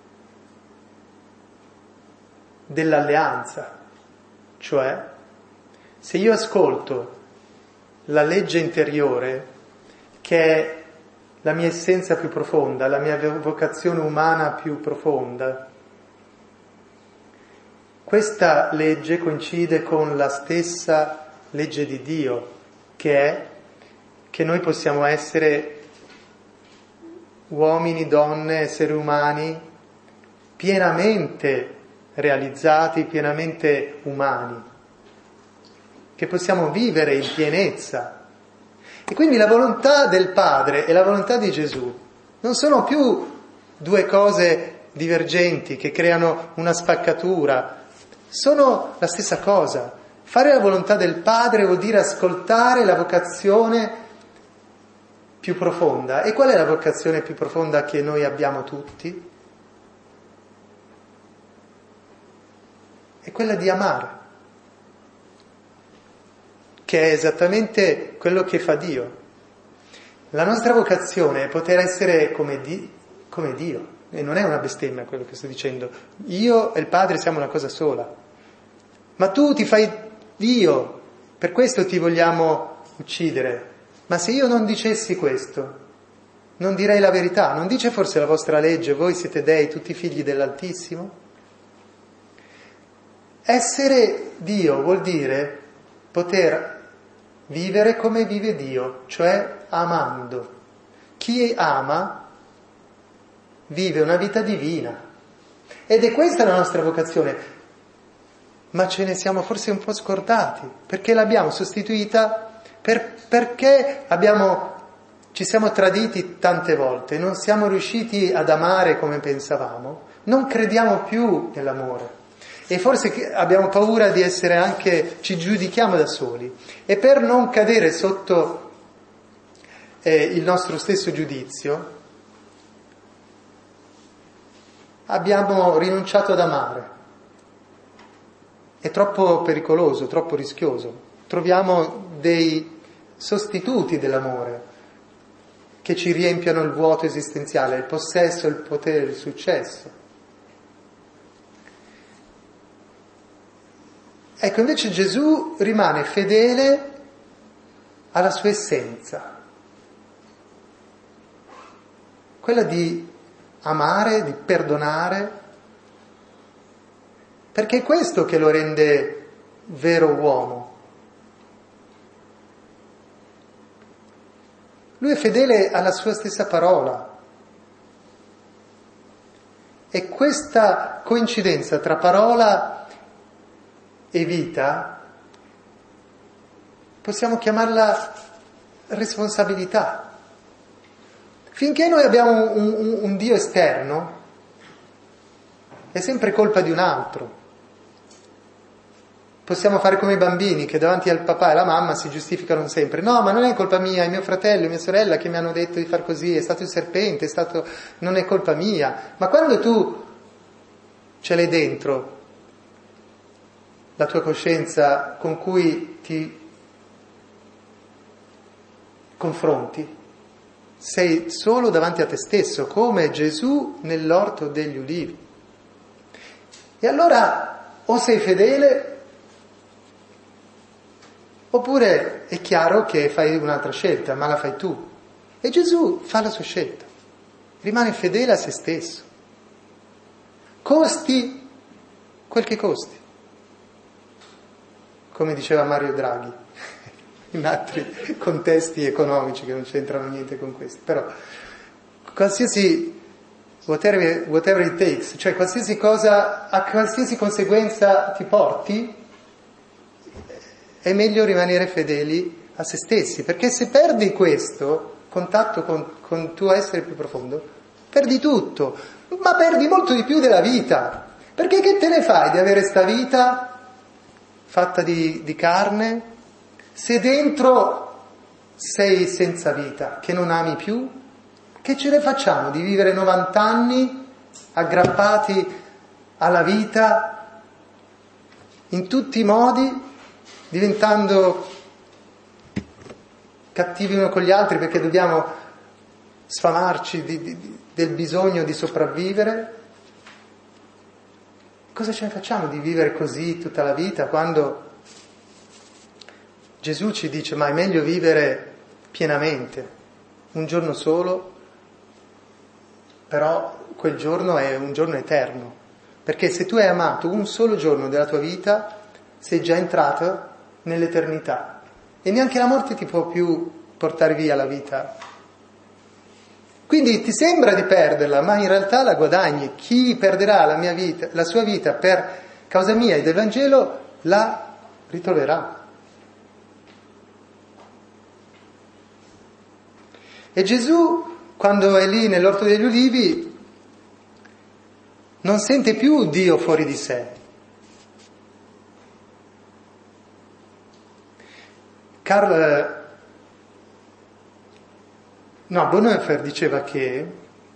dell'alleanza. Cioè, se io ascolto la legge interiore, che è la mia essenza più profonda, la mia vocazione umana più profonda, questa legge coincide con la stessa legge di Dio, che è che noi possiamo essere uomini, donne, esseri umani pienamente realizzati, pienamente umani, che possiamo vivere in pienezza. E quindi la volontà del Padre e la volontà di Gesù non sono più due cose divergenti che creano una spaccatura, sono la stessa cosa. Fare la volontà del Padre vuol dire ascoltare la vocazione più profonda. E qual è la vocazione più profonda che noi abbiamo tutti? È quella di amare, che è esattamente quello che fa Dio. La nostra vocazione è poter essere come, di, come Dio, e non è una bestemmia quello che sto dicendo. Io e il Padre siamo una cosa sola, ma tu ti fai Dio, per questo ti vogliamo uccidere. Ma se io non dicessi questo, non direi la verità. Non dice forse la vostra legge, voi siete dei, tutti figli dell'Altissimo? Essere Dio vuol dire poter vivere come vive Dio, cioè amando. Chi ama vive una vita divina. Ed è questa la nostra vocazione. Ma ce ne siamo forse un po' scordati, perché l'abbiamo sostituita, per, perché abbiamo, ci siamo traditi tante volte, non siamo riusciti ad amare come pensavamo, non crediamo più nell'amore. E forse abbiamo paura di essere anche, ci giudichiamo da soli. E per non cadere sotto eh, il nostro stesso giudizio, abbiamo rinunciato ad amare. È troppo pericoloso, troppo rischioso. Troviamo dei sostituti dell'amore che ci riempiano il vuoto esistenziale, il possesso, il potere, il successo. Ecco, invece Gesù rimane fedele alla sua essenza, quella di amare, di perdonare, perché è questo che lo rende vero uomo. Lui è fedele alla sua stessa parola. E questa coincidenza tra parola e vita possiamo chiamarla responsabilità. Finché noi abbiamo un, un, un Dio esterno, è sempre colpa di un altro. Possiamo fare come i bambini che davanti al papà e alla mamma si giustificano sempre. No, ma non è colpa mia, è mio fratello, mia sorella che mi hanno detto di far così, è stato il serpente, è stato... non è colpa mia. Ma quando tu ce l'hai dentro la tua coscienza con cui ti confronti, sei solo davanti a te stesso, come Gesù nell'orto degli ulivi. E allora o sei fedele, oppure è chiaro che fai un'altra scelta, ma la fai tu. E Gesù fa la sua scelta, rimane fedele a se stesso. Costi quel che costi. Come diceva Mario Draghi, in altri contesti economici che non c'entrano niente con questo. Però qualsiasi, whatever, whatever it takes, cioè qualsiasi cosa, a qualsiasi conseguenza ti porti, è meglio rimanere fedeli a se stessi, perché se perdi questo contatto con, con il tuo essere più profondo, perdi tutto, ma perdi molto di più della vita, perché che te ne fai di avere sta vita fatta di, di carne, Se dentro sei senza vita, che non ami più, che ce ne facciamo di vivere novanta anni aggrappati alla vita in tutti i modi, diventando cattivi uno con gli altri perché dobbiamo sfamarci di, di, del bisogno di sopravvivere? Cosa ce ne facciamo di vivere così tutta la vita, quando Gesù ci dice ma è meglio vivere pienamente, un giorno solo, però quel giorno è un giorno eterno, perché se tu hai amato un solo giorno della tua vita sei già entrato nell'eternità e neanche la morte ti può più portare via la vita. Quindi ti sembra di perderla, ma in realtà la guadagni. Chi perderà la mia vita, la sua vita per causa mia e del Vangelo la ritroverà. E Gesù, quando è lì nell'orto degli ulivi, non sente più Dio fuori di sé. Karl No, Bonhoeffer diceva che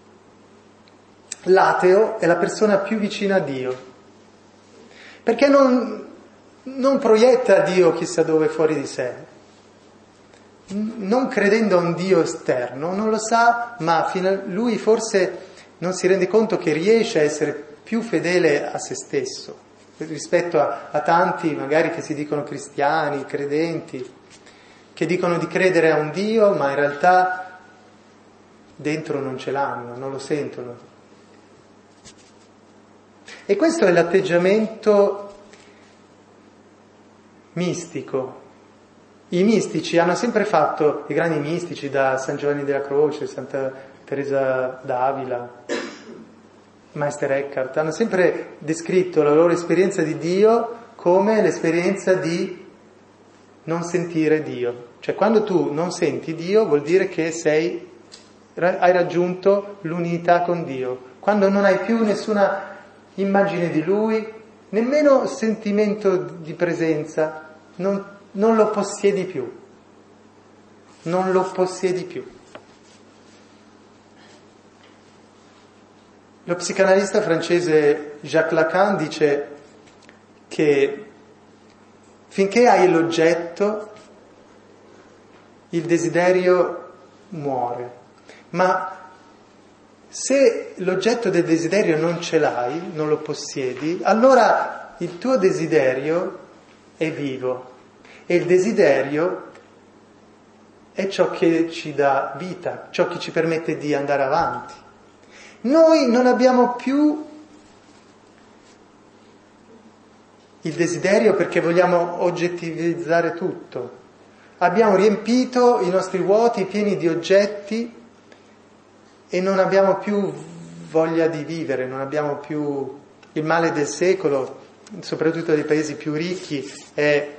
l'ateo è la persona più vicina a Dio, perché non, non proietta Dio chissà dove fuori di sé, non credendo a un Dio esterno, non lo sa, ma fino a lui forse non si rende conto che riesce a essere più fedele a se stesso, rispetto a, a tanti magari che si dicono cristiani, credenti, che dicono di credere a un Dio, ma in realtà dentro non ce l'hanno, non lo sentono. E questo è l'atteggiamento mistico. I mistici hanno sempre fatto, i grandi mistici, da San Giovanni della Croce, Santa Teresa d'Avila, Meister Eckhart, hanno sempre descritto la loro esperienza di Dio come l'esperienza di non sentire Dio. Cioè quando tu non senti Dio vuol dire che sei hai raggiunto l'unità con Dio, quando non hai più nessuna immagine di Lui, nemmeno sentimento di presenza, non, non lo possiedi più, non lo possiedi più. Lo psicanalista francese Jacques Lacan dice che finché hai l'oggetto, il desiderio muore. Ma se l'oggetto del desiderio non ce l'hai, non lo possiedi, allora il tuo desiderio è vivo e il desiderio è ciò che ci dà vita, ciò che ci permette di andare avanti. Noi non abbiamo più il desiderio perché vogliamo oggettivizzare tutto. Abbiamo riempito i nostri vuoti pieni di oggetti e non abbiamo più voglia di vivere, non abbiamo più il male del secolo, soprattutto dei paesi più ricchi, è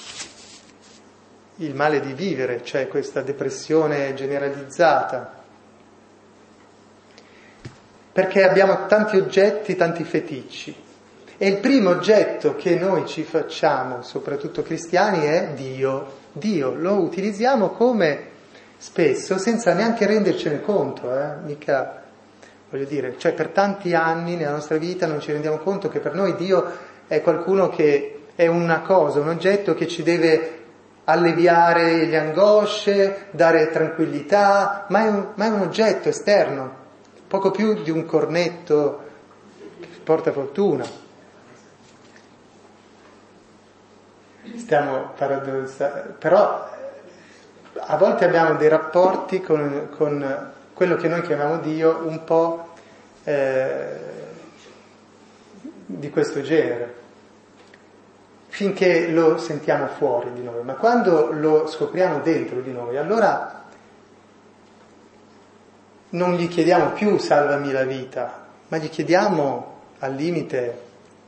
il male di vivere, cioè questa depressione generalizzata. Perché abbiamo tanti oggetti, tanti feticci. E il primo oggetto che noi ci facciamo, soprattutto cristiani, è Dio. Dio lo utilizziamo come spesso senza neanche rendercene conto, eh? Mica, voglio dire, cioè per tanti anni nella nostra vita non ci rendiamo conto che per noi Dio è qualcuno che è una cosa, un oggetto che ci deve alleviare le angosce, dare tranquillità, ma è un, ma è un oggetto esterno, poco più di un cornetto che porta fortuna. Stiamo paradossando, però a volte abbiamo dei rapporti con, con quello che noi chiamiamo Dio un po' eh, di questo genere, finché lo sentiamo fuori di noi, ma quando lo scopriamo dentro di noi, allora non gli chiediamo più salvami la vita, ma gli chiediamo al limite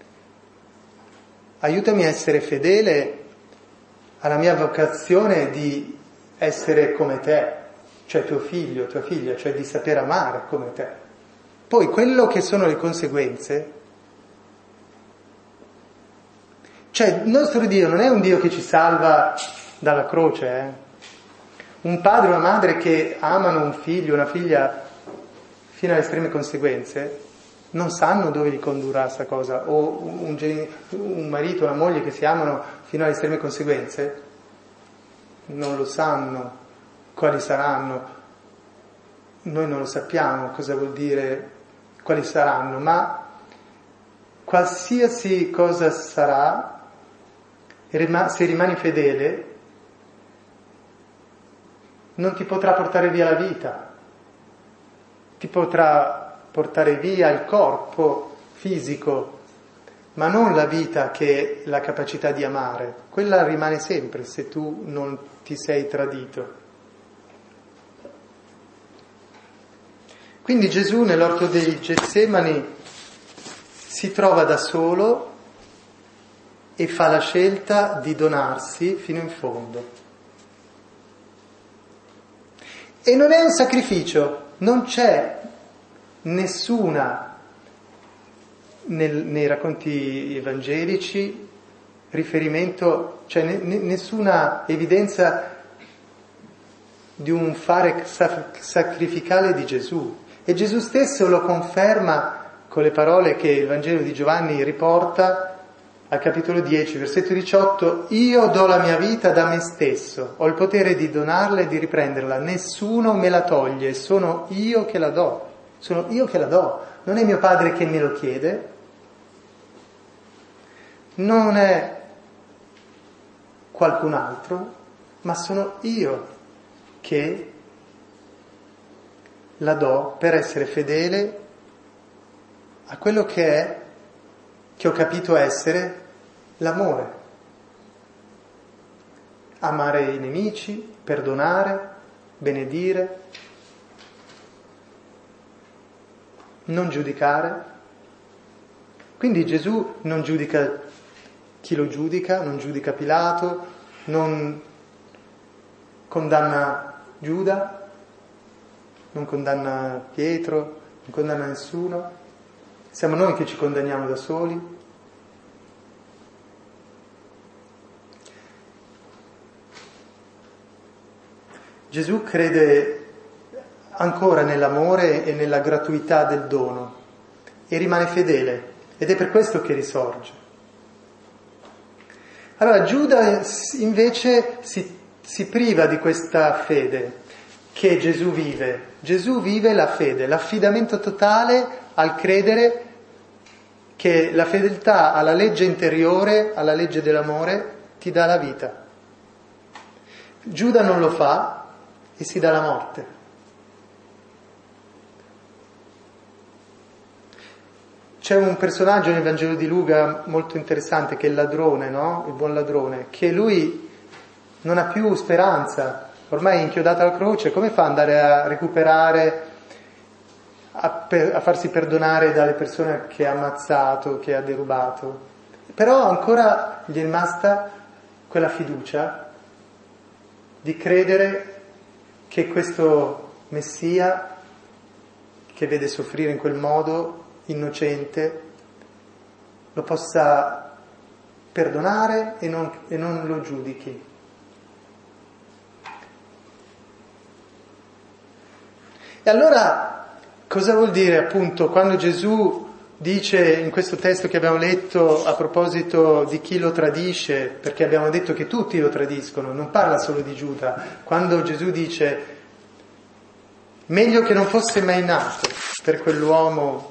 aiutami a essere fedele alla mia vocazione di essere come te, cioè tuo figlio, tua figlia, cioè di saper amare come te. Poi quello che sono le conseguenze, cioè il nostro Dio non è un Dio che ci salva dalla croce, eh? Un padre o una madre che amano un figlio, una figlia fino alle estreme conseguenze, non sanno dove li condurrà questa cosa, o un, gen- un marito o una moglie che si amano fino alle estreme conseguenze, non lo sanno quali saranno, noi non lo sappiamo cosa vuol dire quali saranno, ma qualsiasi cosa sarà, se rimani fedele, non ti potrà portare via la vita, ti potrà portare via il corpo fisico, ma non la vita che è la capacità di amare. Quella rimane sempre se tu non ti sei tradito. Quindi Gesù nell'orto dei Getsemani si trova da solo e fa la scelta di donarsi fino in fondo. E non è un sacrificio, non c'è nessuna, nel, nei racconti evangelici, riferimento, cioè ne, ne, nessuna evidenza di un fare sacrificale di Gesù. E Gesù stesso lo conferma con le parole che il Vangelo di Giovanni riporta al capitolo dieci, versetto diciotto, io do la mia vita da me stesso, ho il potere di donarla e di riprenderla, nessuno me la toglie, sono io che la do, sono io che la do, non è mio padre che me lo chiede, non è qualcun altro, ma sono io che la do per essere fedele a quello che è, che ho capito essere l'amore. Amare i nemici, perdonare, benedire, non giudicare. Quindi Gesù non giudica chi lo giudica, non giudica Pilato, non condanna Giuda, non condanna Pietro, non condanna nessuno. Siamo noi che ci condanniamo da soli. Gesù crede ancora nell'amore e nella gratuità del dono e rimane fedele, ed è per questo che risorge. Allora Giuda invece si, si priva di questa fede che Gesù vive. Gesù vive la fede, l'affidamento totale al credere che la fedeltà alla legge interiore, alla legge dell'amore, ti dà la vita. Giuda non lo fa e si dà la morte. C'è un personaggio nel Vangelo di Luca molto interessante che è il ladrone, no? Il buon ladrone, che lui non ha più speranza, ormai è inchiodato alla croce, come fa ad andare a recuperare, a, per, a farsi perdonare dalle persone che ha ammazzato, che ha derubato? Però ancora gli è rimasta quella fiducia di credere che questo Messia, che vede soffrire in quel modo, innocente, lo possa perdonare e non, e non lo giudichi. E allora cosa vuol dire appunto quando Gesù dice in questo testo che abbiamo letto a proposito di chi lo tradisce, perché abbiamo detto che tutti lo tradiscono, non parla solo di Giuda, quando Gesù dice meglio che non fosse mai nato per quell'uomo,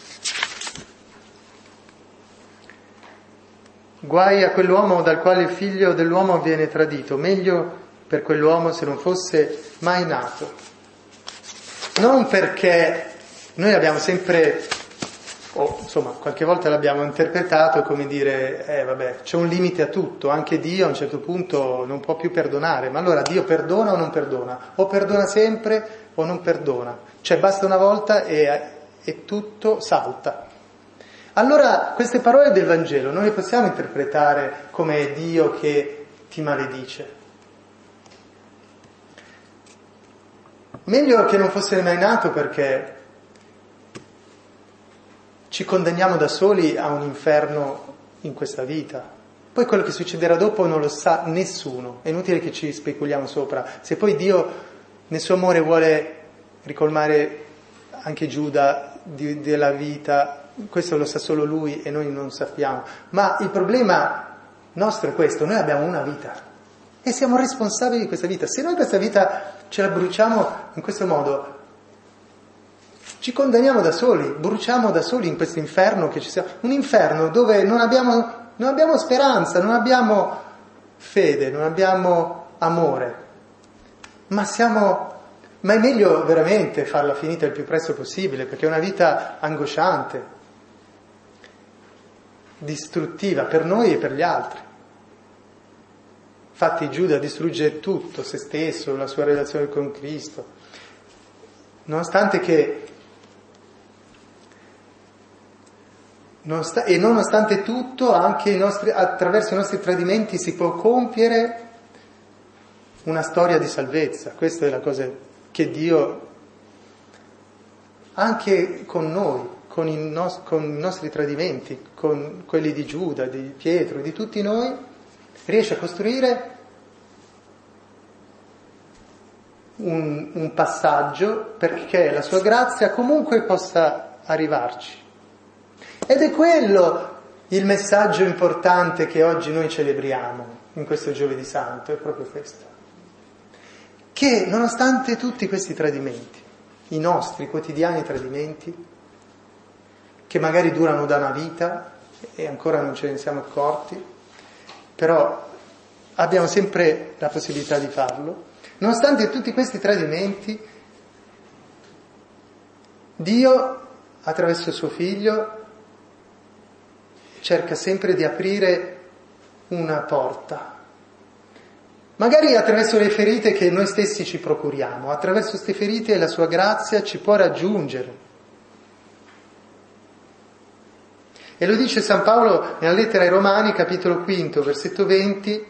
guai a quell'uomo dal quale il figlio dell'uomo viene tradito, meglio per quell'uomo se non fosse mai nato. Non perché noi abbiamo sempre, o insomma qualche volta l'abbiamo interpretato come dire, eh vabbè, c'è un limite a tutto, anche Dio a un certo punto non può più perdonare, ma allora Dio perdona o non perdona? O perdona sempre o non perdona? Cioè basta una volta e, e tutto salta. Allora queste parole del Vangelo non le possiamo interpretare come Dio che ti maledice. Meglio che non fosse mai nato perché ci condanniamo da soli a un inferno in questa vita. Poi quello che succederà dopo non lo sa nessuno, è inutile che ci speculiamo sopra. Se poi Dio nel suo amore vuole ricolmare anche Giuda di, della vita, questo lo sa solo lui e noi non sappiamo. Ma il problema nostro è questo: noi abbiamo una vita e siamo responsabili di questa vita. Se noi questa vita ce la bruciamo in questo modo, ci condanniamo da soli, bruciamo da soli in questo inferno che ci siamo, un inferno dove non abbiamo, non abbiamo speranza, non abbiamo fede, non abbiamo amore, ma siamo, ma è meglio veramente farla finita il più presto possibile, perché è una vita angosciante, distruttiva per noi e per gli altri. Infatti Giuda distrugge tutto, se stesso, la sua relazione con Cristo, nonostante che e nonostante tutto, anche i nostri, attraverso i nostri tradimenti si può compiere una storia di salvezza. Questa è la cosa che Dio, anche con noi, con i, nos, con i nostri tradimenti, con quelli di Giuda, di Pietro, di tutti noi, riesce a costruire un, un passaggio perché la sua grazia comunque possa arrivarci. Ed è quello il messaggio importante che oggi noi celebriamo in questo Giovedì Santo, è proprio questo. Che nonostante tutti questi tradimenti, i nostri quotidiani tradimenti, che magari durano da una vita e ancora non ce ne siamo accorti, però abbiamo sempre la possibilità di farlo, nonostante tutti questi tradimenti, Dio, attraverso suo Figlio, cerca sempre di aprire una porta, magari attraverso le ferite che noi stessi ci procuriamo, attraverso queste ferite la sua grazia ci può raggiungere. E lo dice San Paolo nella lettera ai Romani, capitolo quinto, versetto venti: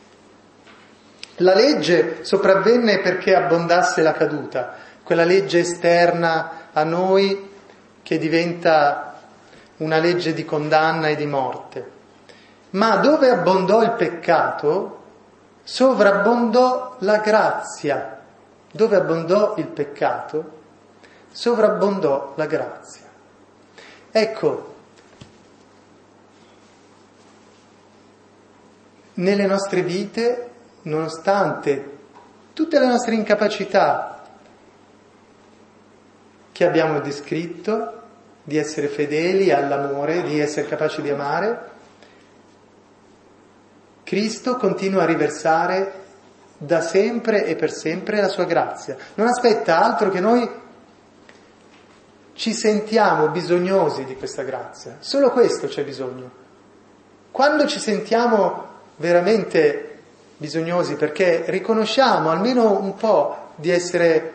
la legge sopravvenne perché abbondasse la caduta, quella legge esterna a noi che diventa una legge di condanna e di morte. Ma dove abbondò il peccato, sovrabbondò la grazia. Dove abbondò il peccato, sovrabbondò la grazia. Ecco, nelle nostre vite, nonostante tutte le nostre incapacità che abbiamo descritto, di essere fedeli all'amore, di essere capaci di amare, Cristo continua a riversare da sempre e per sempre la sua grazia. Non aspetta altro che noi ci sentiamo bisognosi di questa grazia. Solo questo c'è bisogno. Quando ci sentiamo veramente bisognosi, perché riconosciamo almeno un po' di essere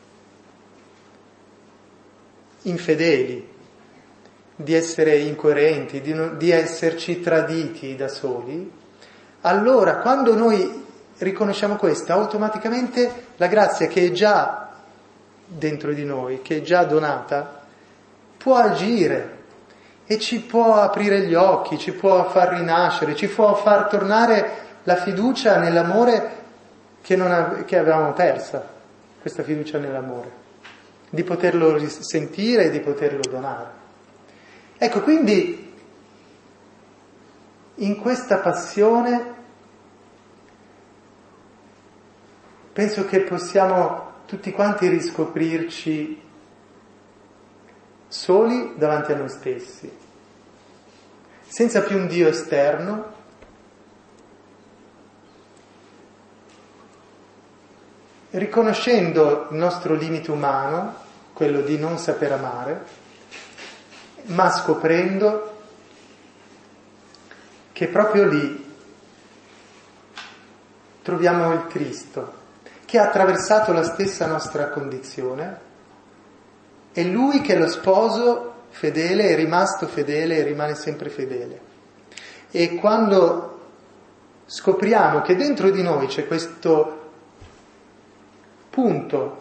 infedeli, di essere incoerenti, di, non, di esserci traditi da soli, allora quando noi riconosciamo questo, automaticamente la grazia che è già dentro di noi, che è già donata, può agire e ci può aprire gli occhi, ci può far rinascere, ci può far tornare la fiducia nell'amore che, non ave- che avevamo persa, questa fiducia nell'amore, di poterlo sentire e di poterlo donare. Ecco, quindi in questa passione penso che possiamo tutti quanti riscoprirci soli davanti a noi stessi, senza più un Dio esterno, riconoscendo il nostro limite umano, quello di non saper amare, ma scoprendo che proprio lì troviamo il Cristo, che ha attraversato la stessa nostra condizione, è Lui che è lo sposo fedele, è rimasto fedele e rimane sempre fedele. E quando scopriamo che dentro di noi c'è questo punto,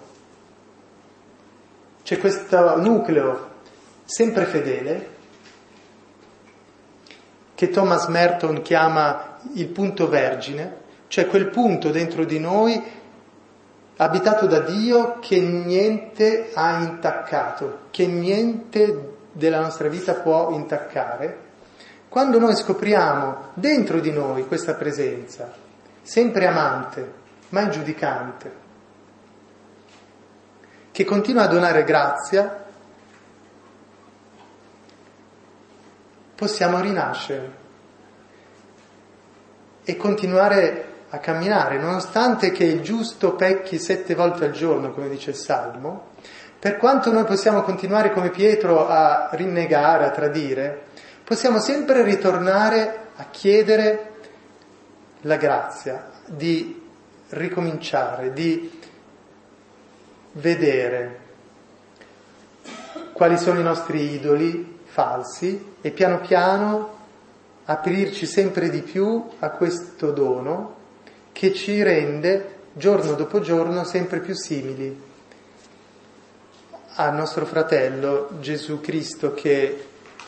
c'è questo nucleo sempre fedele, che che Thomas Merton chiama il punto vergine, cioè quel punto dentro di noi abitato da Dio che niente ha intaccato, che niente della nostra vita può intaccare. Quando noi scopriamo dentro di noi questa presenza, sempre amante, mai giudicante, che continua a donare grazia, possiamo rinascere e continuare a camminare, nonostante che il giusto pecchi sette volte al giorno, come dice il Salmo. Per quanto noi possiamo continuare come Pietro a rinnegare, a tradire, possiamo sempre ritornare a chiedere la grazia di ricominciare, di vedere quali sono i nostri idoli falsi e piano piano aprirci sempre di più a questo dono che ci rende giorno dopo giorno sempre più simili al nostro fratello Gesù Cristo, che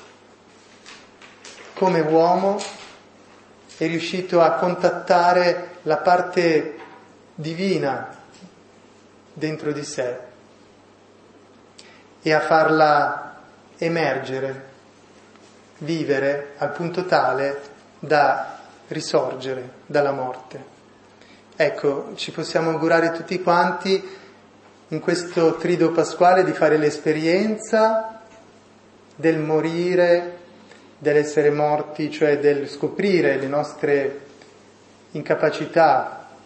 come uomo è riuscito a contattare la parte divina dentro di sé e a farla emergere, vivere al punto tale da risorgere dalla morte. Ecco, ci possiamo augurare tutti quanti in questo triduo pasquale di fare l'esperienza del morire, dell'essere morti, cioè del scoprire le nostre incapacità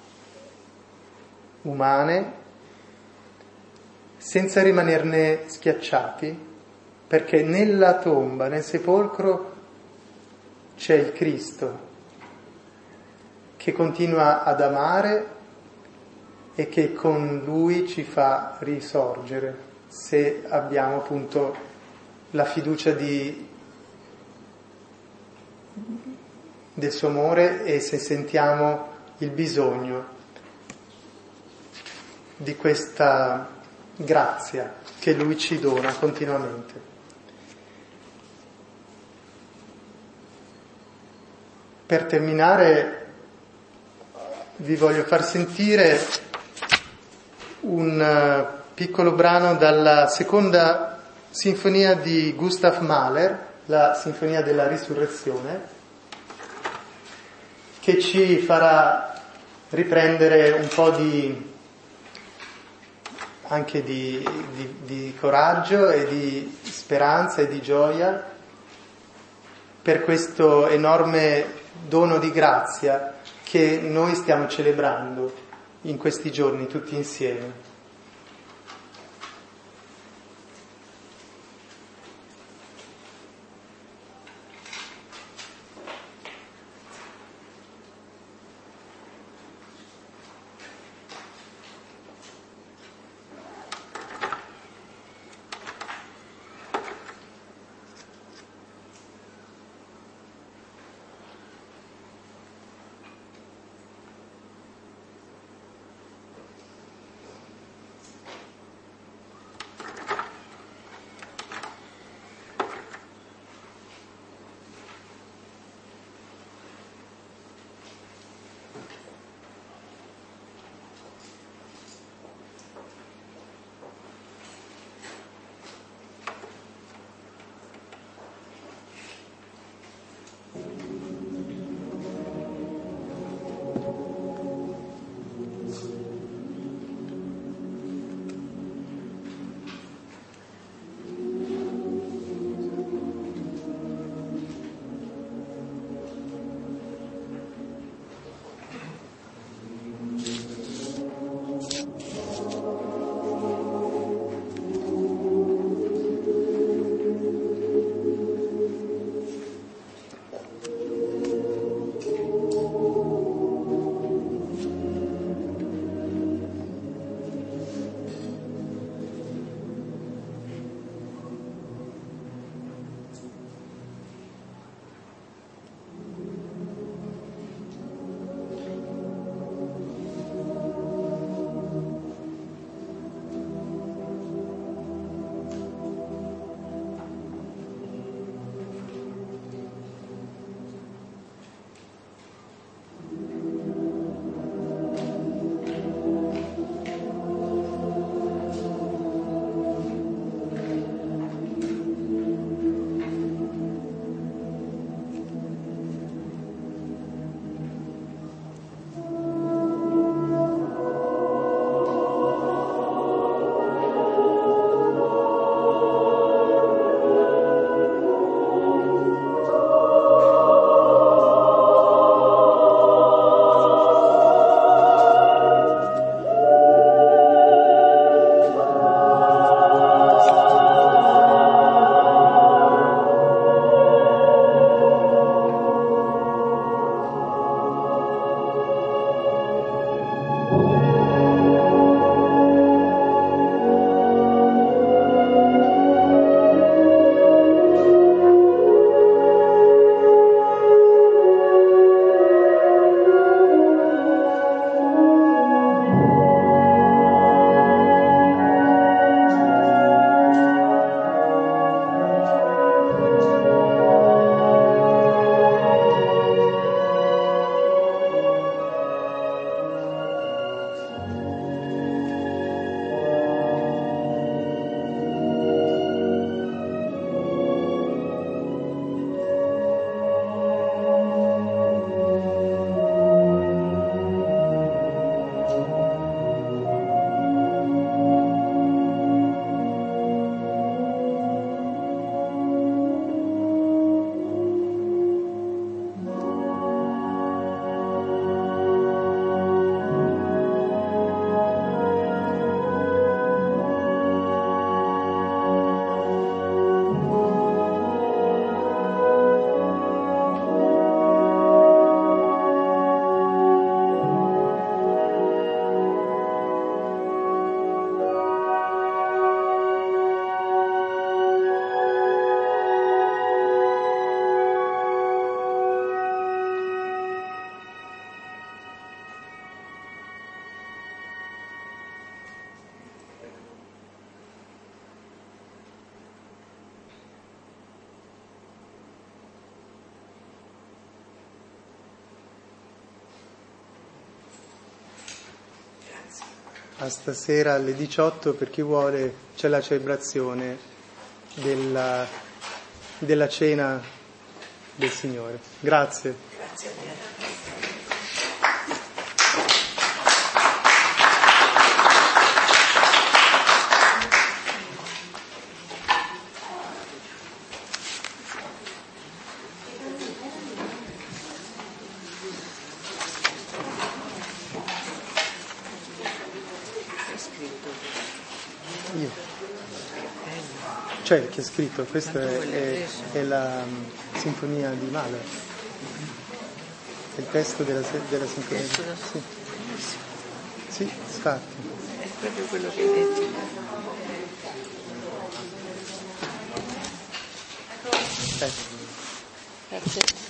umane, senza rimanerne schiacciati, perché nella tomba, nel sepolcro, c'è il Cristo che continua ad amare e che con Lui ci fa risorgere, se abbiamo appunto la fiducia di, del suo amore e se sentiamo il bisogno di questa grazia che Lui ci dona continuamente. Per terminare vi voglio far sentire un piccolo brano dalla seconda sinfonia di Gustav Mahler, la Sinfonia della Risurrezione, che ci farà riprendere un po' di anche di, di, di coraggio e di speranza e di gioia per questo enorme dono di grazia che noi stiamo celebrando in questi giorni tutti insieme. a stasera alle diciotto, per chi vuole, c'è la celebrazione della, della cena del Signore. Grazie. Grazie a te. Io. Cioè, che è scritto, questa è, è, è la um, sinfonia di Mahler, è il testo della, della sinfonia. Sì, sì, infatti. È proprio quello che hai detto. Ecco. Grazie.